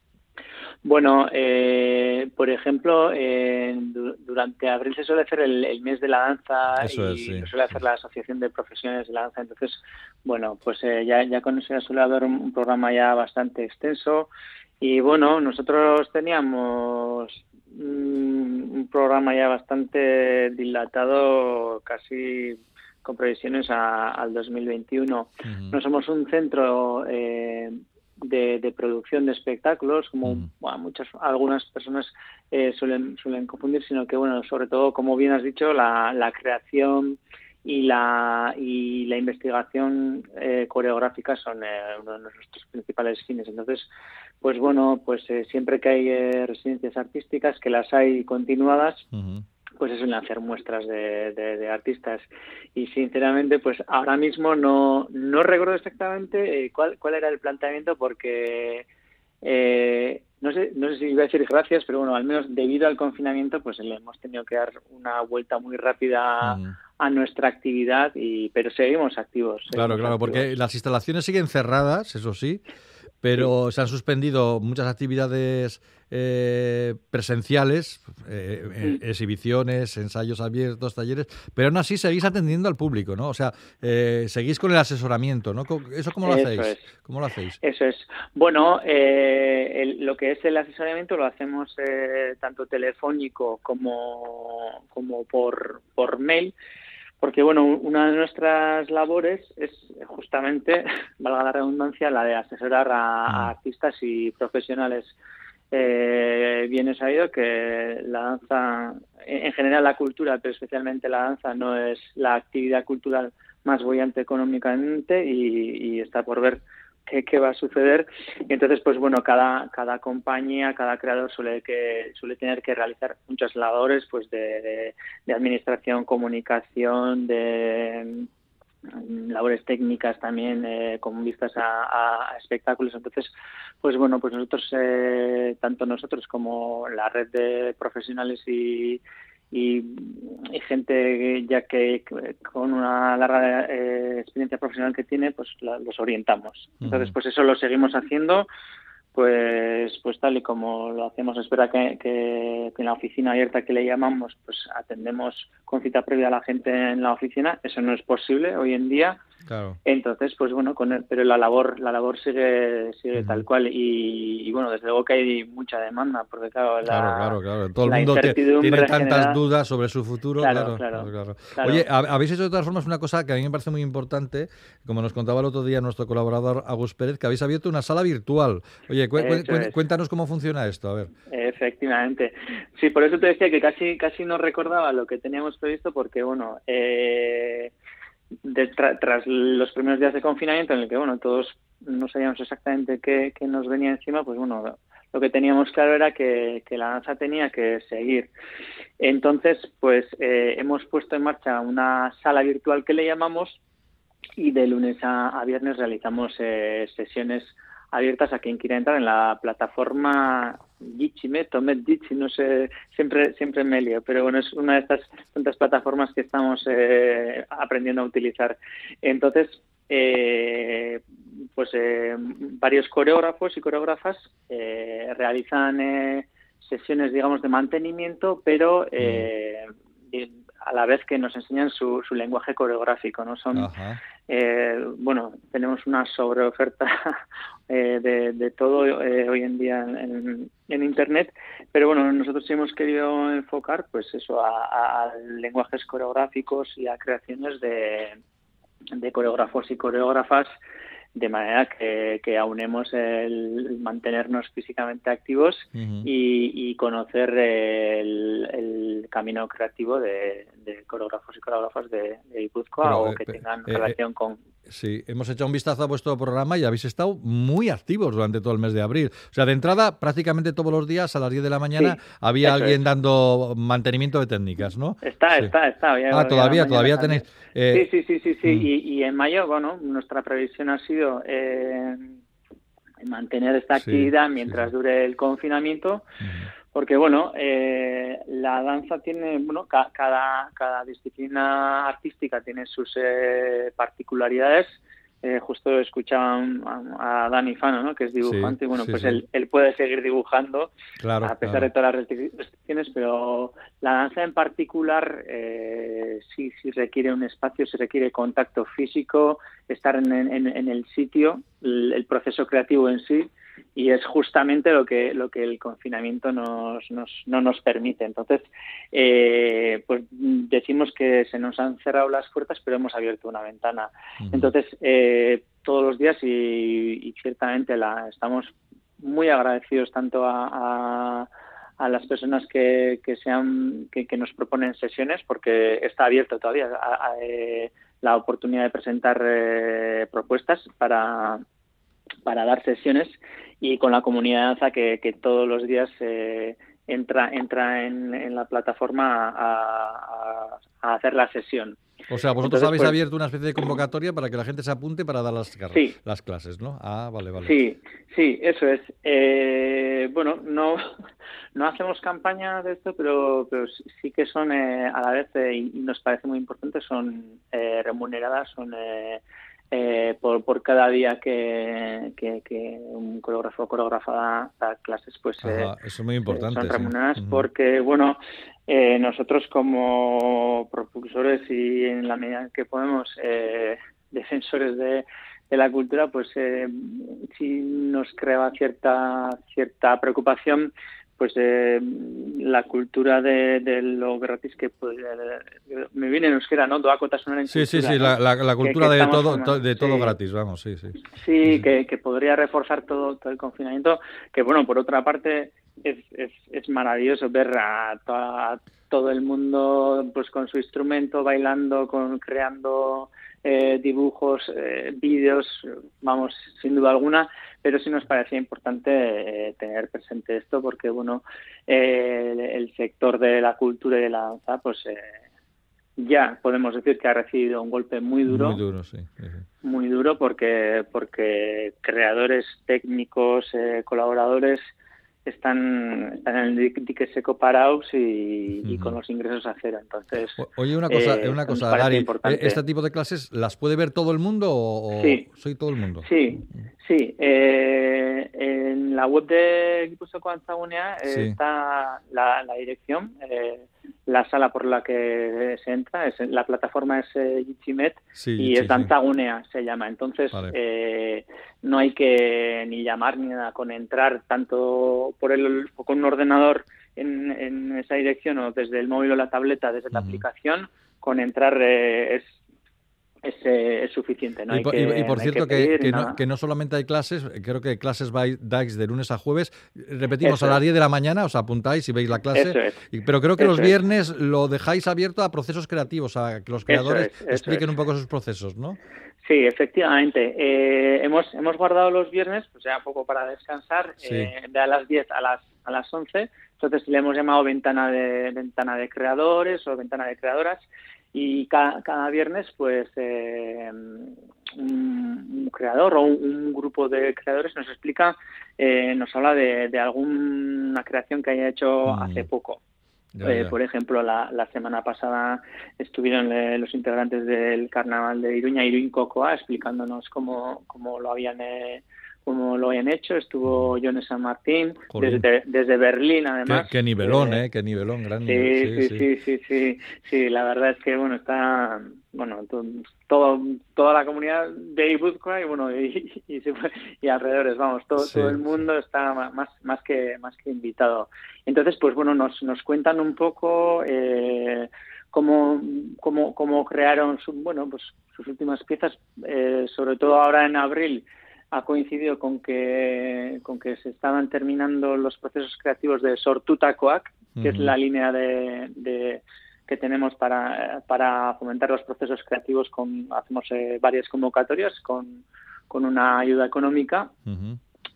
Bueno, eh, por ejemplo, eh, du- durante abril se suele hacer el, el mes de la danza. Eso y es, sí, lo suele hacer sí. la Asociación de Profesiones de la Danza. Entonces, bueno, pues eh, ya, ya con eso ya suele haber un, un programa ya bastante extenso. Y bueno, nosotros teníamos mm, un programa ya bastante dilatado, casi con previsiones a- al dos mil veintiuno. Uh-huh. No somos un centro eh, de, de producción de espectáculos, como Ujú. bueno, muchas algunas personas eh, suelen suelen confundir, sino que bueno, sobre todo, como bien has dicho, la, la creación y la y la investigación eh, coreográfica son eh, uno de nuestros principales fines. Entonces, pues bueno, pues eh, siempre que hay eh, residencias artísticas, que las hay continuadas, uh-huh. pues se suelen hacer muestras de, de, de artistas. Y sinceramente, pues ahora mismo no, no recuerdo exactamente eh, cuál, cuál era el planteamiento, porque eh, no sé, no sé si iba a decir gracias, pero bueno, al menos debido al confinamiento, pues le hemos tenido que dar una vuelta muy rápida uh-huh. a nuestra actividad, y pero seguimos activos. Seguimos claro, claro, activos. Porque las instalaciones siguen cerradas, eso sí, pero sí. se han suspendido muchas actividades eh, presenciales, eh, sí. exhibiciones, ensayos abiertos, talleres, pero aún así seguís atendiendo al público, ¿no? O sea, eh, seguís con el asesoramiento, ¿no? ¿Eso cómo lo Eso hacéis? Es. ¿Cómo lo hacéis? Eso es. Bueno, eh, el, lo que es el asesoramiento lo hacemos eh, tanto telefónico como, como por, por mail. Porque, bueno, una de nuestras labores es justamente, valga la redundancia, la de asesorar a, a artistas y profesionales. Eh, bien es sabido que la danza, en general la cultura, pero especialmente la danza, no es la actividad cultural más boyante económicamente, y, y está por ver qué, qué va a suceder. Y entonces, pues bueno, cada cada compañía, cada creador suele que suele tener que realizar muchas labores, pues de, de, de administración, comunicación, de labores técnicas también, eh, con vistas a, a espectáculos. Entonces, pues bueno, pues nosotros, eh, tanto nosotros como la red de profesionales y Y, y gente ya que con una larga eh, experiencia profesional que tiene, pues la, los orientamos. Entonces, pues eso lo seguimos haciendo, pues pues tal y como lo hacemos. Espera que, que, que en la oficina abierta, que le llamamos, pues atendemos con cita previa a la gente en la oficina. Eso no es posible hoy en día. Claro. Entonces, pues bueno, con el, pero la labor la labor sigue sigue uh-huh. tal cual, y, y bueno, desde luego que hay mucha demanda, porque claro, la, claro, claro, claro. Todo el la mundo tiene tantas genera... dudas sobre su futuro. Claro, claro, claro, claro, claro. claro. Oye, habéis hecho de todas formas una cosa que a mí me parece muy importante, como nos contaba el otro día nuestro colaborador Agus Pérez, que habéis abierto una sala virtual. Oye, cu- cu- es. cuéntanos cómo funciona esto, a ver. Efectivamente. Sí, por eso te decía que casi casi no recordaba lo que teníamos previsto, porque bueno, eh, de tra- tras los primeros días de confinamiento, en el que bueno, todos no sabíamos exactamente qué, qué nos venía encima, pues bueno, lo que teníamos claro era que, que la danza tenía que seguir. Entonces, pues eh, hemos puesto en marcha una sala virtual que le llamamos, y de lunes a, a viernes realizamos eh, sesiones abiertas a quien quiera entrar en la plataforma Gitchimet o MedGitchi, no sé, siempre siempre me lío, pero bueno, es una de estas tantas plataformas que estamos eh, aprendiendo a utilizar. Entonces, eh, pues eh, varios coreógrafos y coreógrafas eh, realizan eh, sesiones, digamos, de mantenimiento, pero eh, a la vez que nos enseñan su, su lenguaje coreográfico, ¿no? Son, eh, bueno, tenemos una sobreoferta eh, de, de todo eh, hoy en día en, en Internet, pero bueno, nosotros hemos querido enfocar, pues eso, a, a, a lenguajes coreográficos y a creaciones de, de coreógrafos y coreógrafas, de manera que, que aunemos el mantenernos físicamente activos uh-huh. y, y conocer el, el camino creativo de, de coreógrafos y coreógrafas de, de Guipúzcoa, Pero, o que eh, tengan eh, relación eh, con... Sí, hemos echado un vistazo a vuestro programa y habéis estado muy activos durante todo el mes de abril. O sea, de entrada, prácticamente todos los días a las diez de la mañana sí, había alguien es. dando mantenimiento de técnicas, ¿no? Está, sí. está, está. Había, ah, todavía, todavía tenéis... Eh... Sí, sí, sí, sí, sí. Mm. Y, y en mayo, bueno, nuestra previsión ha sido eh, mantener esta actividad sí, mientras sí. dure el confinamiento, mm. porque, bueno, eh, la danza tiene, bueno, ca- cada, cada disciplina artística tiene sus eh, particularidades. Eh, justo escuchaba a, a Dani Fano, ¿no?, que es dibujante, sí, y bueno, sí, pues sí. Él, él puede seguir dibujando claro, a pesar claro. de todas las restricciones, pero la danza en particular eh, sí, sí requiere un espacio, sí requiere contacto físico, estar en, en, en el sitio, el, el proceso creativo en sí, y es justamente lo que lo que el confinamiento nos, nos no nos permite. Entonces, eh, pues decimos que se nos han cerrado las puertas, pero hemos abierto una ventana. Uh-huh. Entonces, eh, todos los días y, y ciertamente la estamos muy agradecidos tanto a, a, a las personas que, que sean que, que nos proponen sesiones, porque está abierto todavía a, a, eh, la oportunidad de presentar eh, propuestas para para dar sesiones, y con la comunidad de danza que, que todos los días eh, entra entra en, en la plataforma a, a, a hacer la sesión. O sea, vosotros Entonces, habéis pues, abierto una especie de convocatoria para que la gente se apunte para dar las, sí. las clases, ¿no? Ah, vale, vale. Sí, sí, eso es. Eh, bueno, no no hacemos campaña de esto, pero, pero sí que son eh, a la vez, eh, y nos parece muy importante, son eh, remuneradas, son eh, eh, por, por cada día que, que, que un coreógrafo o coreógrafa da, da clases, pues eh, Ajá, eso es muy importante. son remuneradas, sí. porque, bueno, eh, nosotros como propulsores y en la medida en que podemos, eh, defensores de, de la cultura, pues eh, sí nos crea cierta cierta preocupación, pues eh, la cultura de, de lo gratis que puede, me viene en euskera, ¿no? Doakotasuna en Sí, sí, cultura, sí, ¿no? la, la, la cultura que, que de todo formando, de todo sí. gratis, vamos, sí, sí. Sí, sí, sí. Que, que podría reforzar todo, todo el confinamiento, que bueno, por otra parte es, es, es maravilloso ver a, toda, a todo el mundo pues con su instrumento, bailando, con creando eh, dibujos, eh, vídeos, vamos, sin duda alguna, pero sí nos parecía importante eh, tener presente esto, porque bueno, eh, el, el sector de la cultura y de la danza, pues eh, ya podemos decir que ha recibido un golpe muy duro. Muy duro, sí. sí, sí. Muy duro porque porque creadores, técnicos, eh, colaboradores están, están en el dique seco parados y, uh-huh. y con los ingresos a cero. Entonces, oye, una cosa, eh, una cosa, Gary, ¿este tipo de clases las puede ver todo el mundo o sí. soy todo el mundo? Sí, sí. Eh, en la web de Gipuzkoako Dantzagunea eh, sí. está la, la dirección, eh, la sala por la que se entra, es, la plataforma es eh, Yichimet sí, y Yichi, es Dantzagunea, sí. se llama. Entonces, vale. eh, no hay que ni llamar ni nada, con entrar tanto por el o con un ordenador en, en esa dirección o desde el móvil o la tableta, desde uh-huh. la aplicación, con entrar eh, es Es, eh, es suficiente. No y, hay por, que, y, y por no cierto, que, que, que, no, que no solamente hay clases, creo que clases by Dykes de lunes a jueves. Repetimos, Eso a las es. diez de la mañana os apuntáis y veis la clase. Eso es. Y, pero creo que Eso los viernes es. lo dejáis abierto a procesos creativos, a que los creadores eso es, eso expliquen es. un poco sus procesos, ¿no? Sí, efectivamente. Eh, hemos hemos guardado los viernes, pues ya un poco para descansar, sí. eh, de a las diez a las a las once. Entonces le hemos llamado ventana de ventana de creadores o ventana de creadoras. Y cada, cada viernes, pues, eh, un, un creador o un, un grupo de creadores nos explica, eh, nos habla de, de alguna creación que haya hecho mm. hace poco. Ya, eh, ya. Por ejemplo, la, la semana pasada estuvieron eh, los integrantes del Carnaval de Iruña, Iruin Cocoa, explicándonos cómo, cómo lo habían eh, como lo habían hecho. Estuvo Jones San Martín desde, desde Berlín, además. Qué, qué nivelón, eh, qué nivelón, gran sí, nivel. Sí, sí, sí, sí, sí, sí, la verdad es que, bueno, está, bueno, todo, toda la comunidad de Gipuzkoa y, bueno, y, y, y alrededores, vamos, todo, sí, todo el mundo sí. está más, más que, más que invitado. Entonces, pues, bueno, nos, nos cuentan un poco, eh, cómo, cómo, cómo crearon, su, bueno, pues, sus últimas piezas, eh, sobre todo ahora en abril. Ha coincidido con que con que se estaban terminando los procesos creativos de Sortutakoak, que uh-huh. es la línea de, de que tenemos para para fomentar los procesos creativos. Con hacemos eh, varias convocatorias con, con una ayuda económica uh-huh.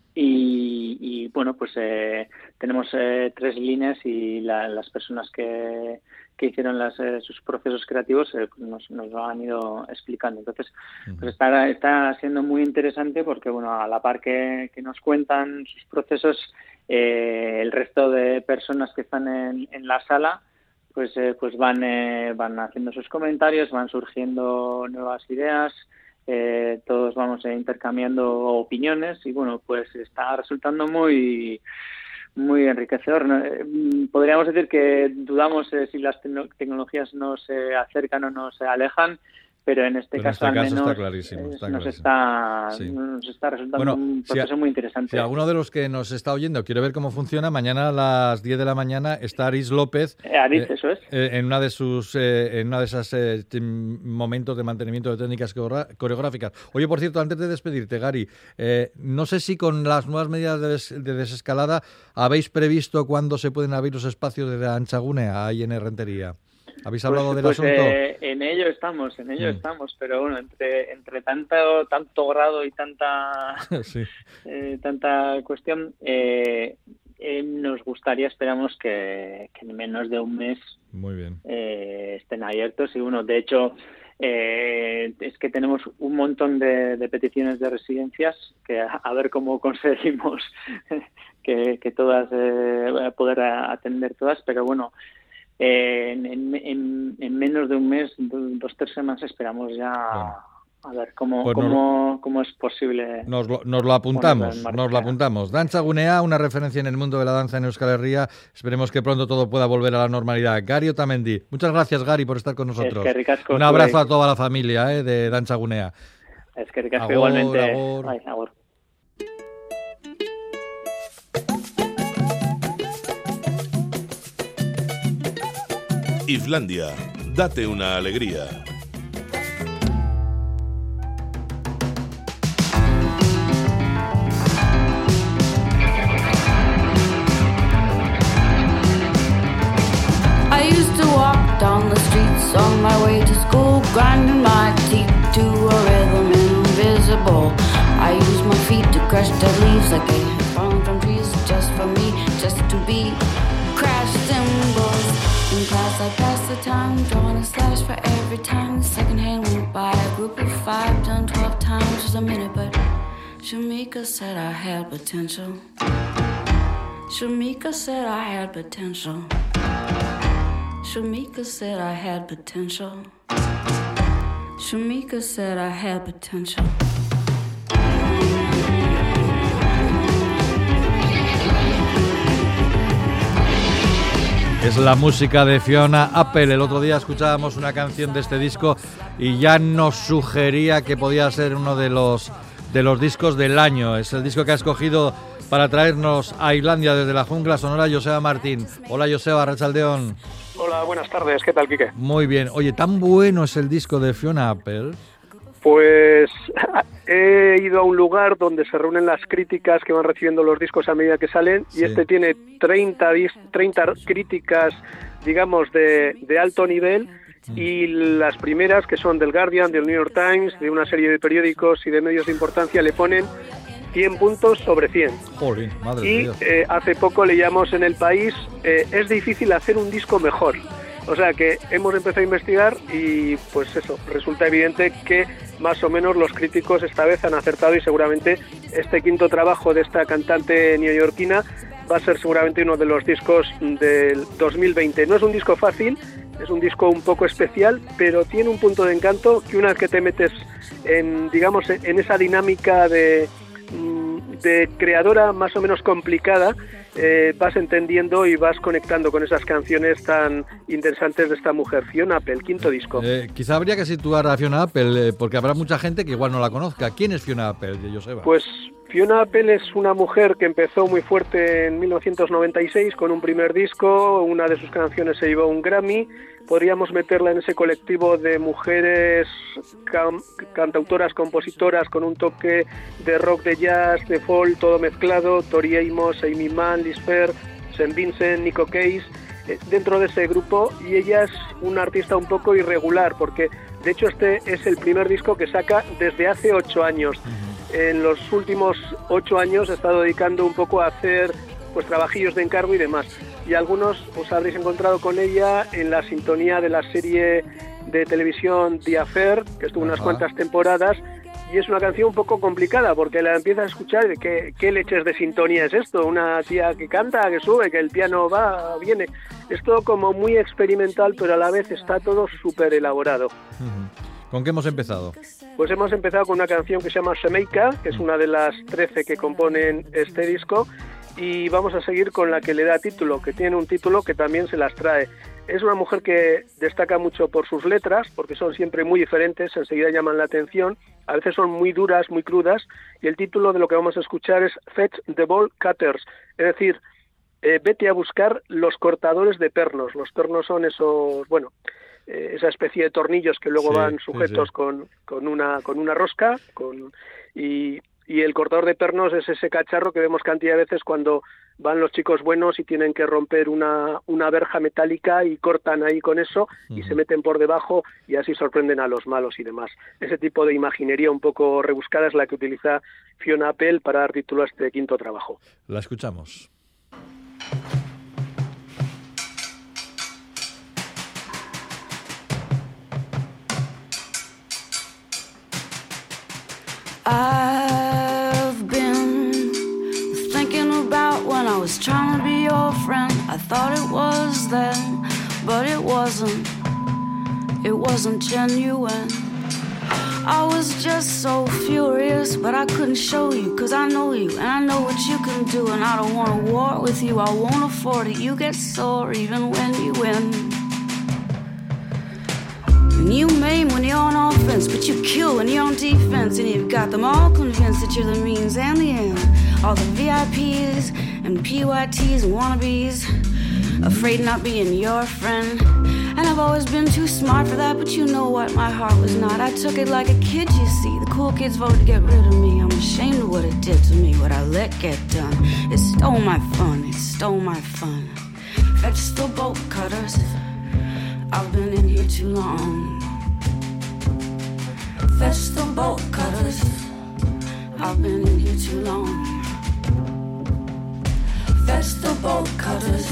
y, y bueno, pues eh, tenemos eh, tres líneas y la, las personas que que hicieron las, eh, sus procesos creativos eh, nos, nos lo han ido explicando. Entonces, uh-huh. pues está, está siendo muy interesante porque, bueno, a la par que, que nos cuentan sus procesos, eh, el resto de personas que están en, en la sala, pues eh, pues van eh, van haciendo sus comentarios, van surgiendo nuevas ideas, eh, todos vamos eh, intercambiando opiniones y, bueno, pues está resultando muy... muy enriquecedor. Podríamos decir que dudamos eh, si las te- tecnologías nos eh, acercan o nos alejan, pero en este pero caso, en este al caso menos está clarísimo, está nos, clarísimo. Está, Sí. nos está resultando Bueno, un si proceso a, muy interesante. Si alguno de los que nos está oyendo quiere ver cómo funciona, mañana a las diez de la mañana está Aris López Eh, Aris, eh, eso es. eh, en una de sus eh, en una de esas eh, momentos de mantenimiento de técnicas coreográficas. Oye, por cierto, antes de despedirte, Gary, eh, no sé si con las nuevas medidas de, des, de desescalada habéis previsto cuándo se pueden abrir los espacios de Antxagunea ahí en Errentería. ¿Habéis hablado pues, del pues, asunto? Eh, en ello estamos, en ello mm. estamos, pero bueno, entre entre tanto tanto grado y tanta sí. eh, tanta cuestión, eh, eh, nos gustaría, esperamos que, que en menos de un mes Muy bien. Eh, estén abiertos y bueno, de hecho eh, es que tenemos un montón de, de peticiones de residencias que a, a ver cómo conseguimos que, que todas eh, poder atender todas, pero bueno. Eh, en, en, en menos de un mes, dos, tres semanas, esperamos ya bueno. a ver cómo, pues cómo, nos, cómo es posible. Nos lo, nos lo apuntamos, nos lo apuntamos. Dantxagunea, una referencia en el mundo de la danza en Euskal Herria. Esperemos que pronto todo pueda volver a la normalidad. Gary Otamendi, muchas gracias, Gary, por estar con nosotros. Es que ricasco, un abrazo a toda la familia eh, de Dantxagunea. Es que ricasco agur, igualmente. Agur. Ay, agur. Islandia, date una alegría. I used to walk down the streets on my way to school, grinding my teeth to a rhythm invisible. I used my feet to crush dead leaves like they had fallen from trees, just for me, just to be crash cymbals. In class I passed the time, drawing a slash for every time the second hand went by. A group of five done twelve times was a minute, but Shamika said I had potential. Shamika said I had potential. Shamika said I had potential. Shamika said I had potential. Es la música de Fiona Apple. El otro día escuchábamos una canción de este disco y ya nos sugería que podía ser uno de los, de los discos del año. Es el disco que ha escogido para traernos a Islandia desde la jungla sonora Joseba Martín. Hola Joseba, arratsaldeon. Hola, buenas tardes. ¿Qué tal, Quique? Muy bien. Oye, ¿tan bueno es el disco de Fiona Apple? Pues he ido a un lugar donde se reúnen las críticas que van recibiendo los discos a medida que salen, sí. Y este tiene treinta, treinta críticas, digamos, de, de alto nivel, mm. y las primeras, que son del Guardian, del New York Times, de una serie de periódicos y de medios de importancia, le ponen cien puntos sobre cien. Jolín, madre y eh, hace poco leíamos en El País, eh, es difícil hacer un disco mejor. O sea que hemos empezado a investigar y pues eso, resulta evidente que más o menos los críticos esta vez han acertado y seguramente este quinto trabajo de esta cantante neoyorquina va a ser seguramente uno de los discos del dos mil veinte. No es un disco fácil, es un disco un poco especial, pero tiene un punto de encanto que una vez que te metes en, digamos, en esa dinámica de, de creadora más o menos complicada, Eh, vas entendiendo y vas conectando con esas canciones tan interesantes de esta mujer, Fiona Apple, quinto disco. Eh, quizá habría que situar a Fiona Apple, eh, porque habrá mucha gente que igual no la conozca. ¿Quién es Fiona Apple, Joseba? Pues Fiona Apple es una mujer que empezó muy fuerte en mil novecientos noventa y seis con un primer disco, una de sus canciones se llevó un Grammy. Podríamos meterla en ese colectivo de mujeres can- cantautoras, compositoras con un toque de rock, de jazz, de folk, todo mezclado. Tori Amos, Amy Mann, Liz Phair, Saint Vincent, Nico Case, eh, dentro de ese grupo, y ella es una artista un poco irregular porque de hecho este es el primer disco que saca desde hace ocho años. En los últimos ocho años ha estado dedicando un poco a hacer pues trabajillos de encargo y demás. Y algunos os habréis encontrado con ella en la sintonía de la serie de televisión The Affair, que estuvo unas cuantas temporadas, y es una canción un poco complicada porque la empiezas a escuchar y ¿qué, qué leches de sintonía es esto? Una tía que canta, que sube, que el piano va, viene. Es todo como muy experimental, pero a la vez está todo súper elaborado. ¿Con qué hemos empezado? Pues hemos empezado con una canción que se llama Semeika, que es una de las trece que componen este disco, y vamos a seguir con la que le da título, que tiene un título que también se las trae. Es una mujer que destaca mucho por sus letras, porque son siempre muy diferentes, enseguida llaman la atención, a veces son muy duras, muy crudas, y el título de lo que vamos a escuchar es Fetch the Bolt Cutters, es decir, eh, vete a buscar los cortadores de pernos. Los pernos son esos, bueno, eh, esa especie de tornillos que luego sí, van sujetos sí, sí. con con una con una rosca, con y y el cortador de pernos es ese cacharro que vemos cantidad de veces cuando van los chicos buenos y tienen que romper una, una verja metálica y cortan ahí con eso y uh-huh. se meten por debajo y así sorprenden a los malos y demás. Ese tipo de imaginería un poco rebuscada es la que utiliza Fiona Apple para dar título a este quinto trabajo. La escuchamos. I've been thinking about when I was trying to be your friend. I thought it was then, but it wasn't. It wasn't genuine. I was just so furious, but I couldn't show you, cause I know you, and I know what you can do, and I don't wanna war with you, I won't afford it. You get sore even when you win. And you maim when you're on offense, but you kill when you're on defense. And you've got them all convinced that you're the means and the end. All the V I Ps and P Y Ts and wannabes, afraid of not being your friend. And I've always been too smart for that, but you know what, my heart was not. I took it like a kid, you see. The cool kids voted to get rid of me. I'm ashamed of what it did to me, what I let get done. It stole my fun, it stole my fun. Fetch the bolt cutters, I've been in here too long. Fetch the bolt cutters, I've been in here too long. Fetch the bolt cutters.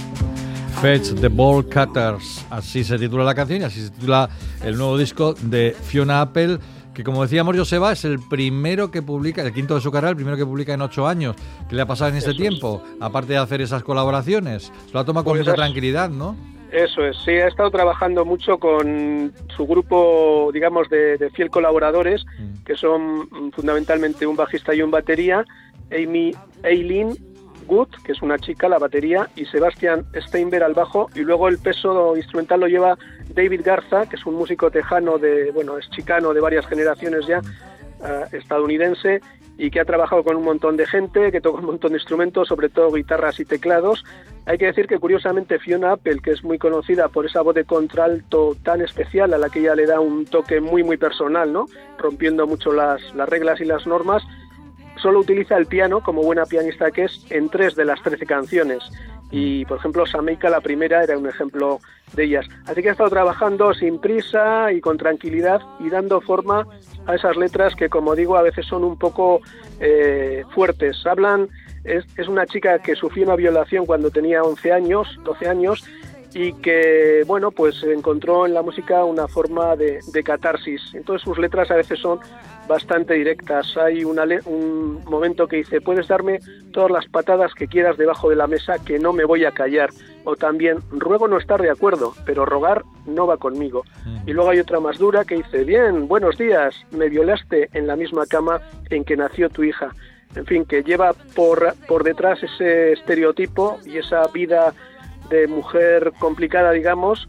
Fetch the Bolt Cutters, así se titula la canción y así se titula el nuevo disco de Fiona Apple, que como decíamos, Joseba, es el primero que publica, el quinto de su carrera, el primero que publica en ocho años. ¿Qué le ha pasado en este Eso tiempo? Es. Aparte de hacer esas colaboraciones, se lo ha tomado con pues mucha es. tranquilidad, ¿no? Eso es, sí, ha estado trabajando mucho con su grupo, digamos, de, de fiel colaboradores, mm. que son fundamentalmente un bajista y un batería, Amy Eileen Good, que es una chica, la batería, y Sebastian Steinberg al bajo, y luego el peso instrumental lo lleva David Garza, que es un músico tejano, de, bueno, es chicano de varias generaciones ya, uh, estadounidense, y que ha trabajado con un montón de gente, que toca un montón de instrumentos, sobre todo guitarras y teclados. Hay que decir que curiosamente Fiona Apple, que es muy conocida por esa voz de contralto tan especial a la que ella le da un toque muy muy personal, ¿no? Rompiendo mucho las, las reglas y las normas, solo utiliza el piano, como buena pianista que es, en tres de las trece canciones. Y, por ejemplo, Jamaica, la primera, era un ejemplo de ellas. Así que ha estado trabajando sin prisa y con tranquilidad y dando forma a esas letras que, como digo, a veces son un poco eh, fuertes. Hablan, es, es una chica que sufrió una violación cuando tenía once años, doce años, y que, bueno, pues encontró en la música una forma de, de catarsis. Entonces sus letras a veces son bastante directas. Hay una le- un momento que dice, puedes darme todas las patadas que quieras debajo de la mesa, que no me voy a callar. O también, ruego no estar de acuerdo, pero rogar no va conmigo. Y luego hay otra más dura que dice, bien, buenos días, me violaste en la misma cama en que nació tu hija. En fin, que lleva por, por detrás ese estereotipo y esa vida de mujer complicada, digamos,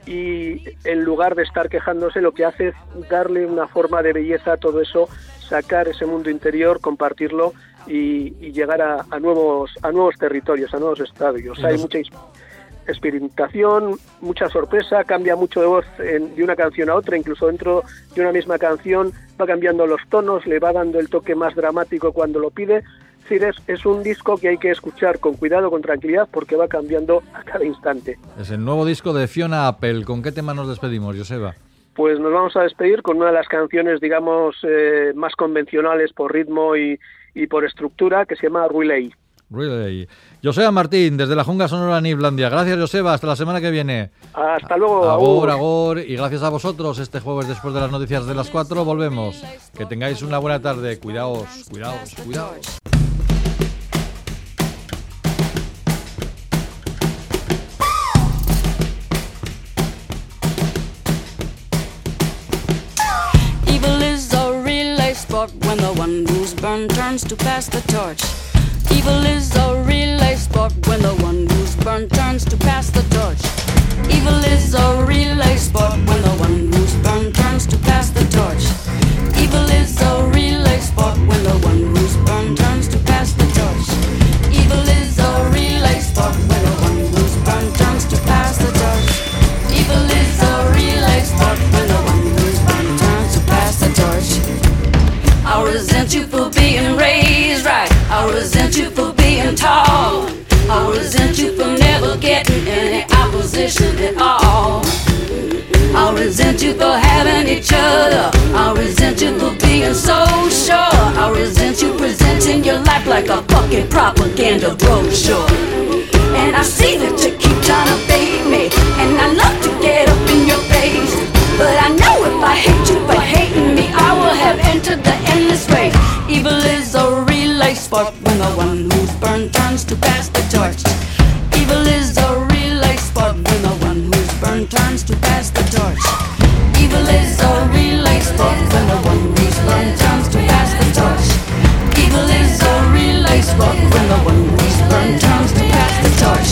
y en lugar de estar quejándose, lo que hace es darle una forma de belleza a todo eso, sacar ese mundo interior, compartirlo y, y llegar a, a nuevos a nuevos territorios, a nuevos estadios. Sí, hay mucha experimentación, mucha sorpresa, cambia mucho de voz en, de una canción a otra, incluso dentro de una misma canción va cambiando los tonos, le va dando el toque más dramático cuando lo pide. Es, es un disco que hay que escuchar con cuidado, con tranquilidad, porque va cambiando a cada instante. Es el nuevo disco de Fiona Apple. ¿Con qué tema nos despedimos, Joseba? Pues nos vamos a despedir con una de las canciones, digamos, eh, más convencionales por ritmo y, y por estructura, que se llama Relay. Relay. Joseba Martín, desde la Jungla Sonora en Islandia. Gracias, Joseba. Hasta la semana que viene. Hasta luego. Agur, agur. Y gracias a vosotros. Este jueves, después de las noticias de las cuatro, volvemos. Que tengáis una buena tarde. Cuidaos, cuidaos, cuidaos. When the one who's burned turns to pass the torch. Evil is a relay sport when the one who's burned turns to pass the torch. Evil resent you for being tall. I resent you for never getting any opposition at all. I resent you for having each other. I resent you for being so sure. I resent you presenting your life like a fucking propaganda brochure. And I see that you keep trying to bait me, and I love to get up in your face. But I know if I hate you for hating me, I will have entered the endless race. Evil is a relay spark when the one who's burned turns to pass the torch. Evil is a relay spark when the one who's burned turns to pass the torch. Evil is a relay spark when the one who's burned turns to pass the torch. Evil is a relay spark when the one who's burned turns to pass the torch.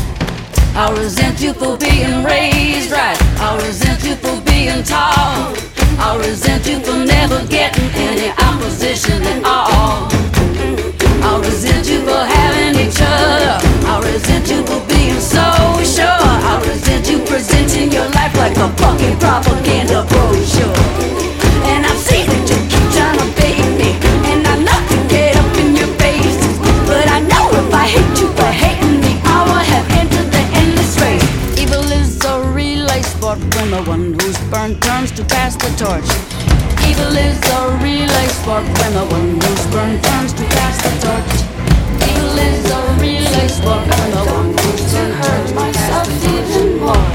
I resent you for being raised right. I resent you for being tall. I resent you for never getting any opposition at all. I resent you for having each other. I resent you for being so sure. I resent you presenting your life like a fucking propaganda brochure. And I see that you keep trying to bait me, and I love to get up in your face. But I know if I hate you for hating me, I will have entered the endless race. Evil is a relay sport when the one who's burned turns to pass the torch. Evil is a relay sport when the one who's burned turns to pass the torch. Evil is a relay sport when the one who's burned hurt myself even more.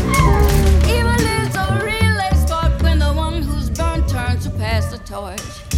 Evil is a relay spark when the one who's burned turns to pass the torch.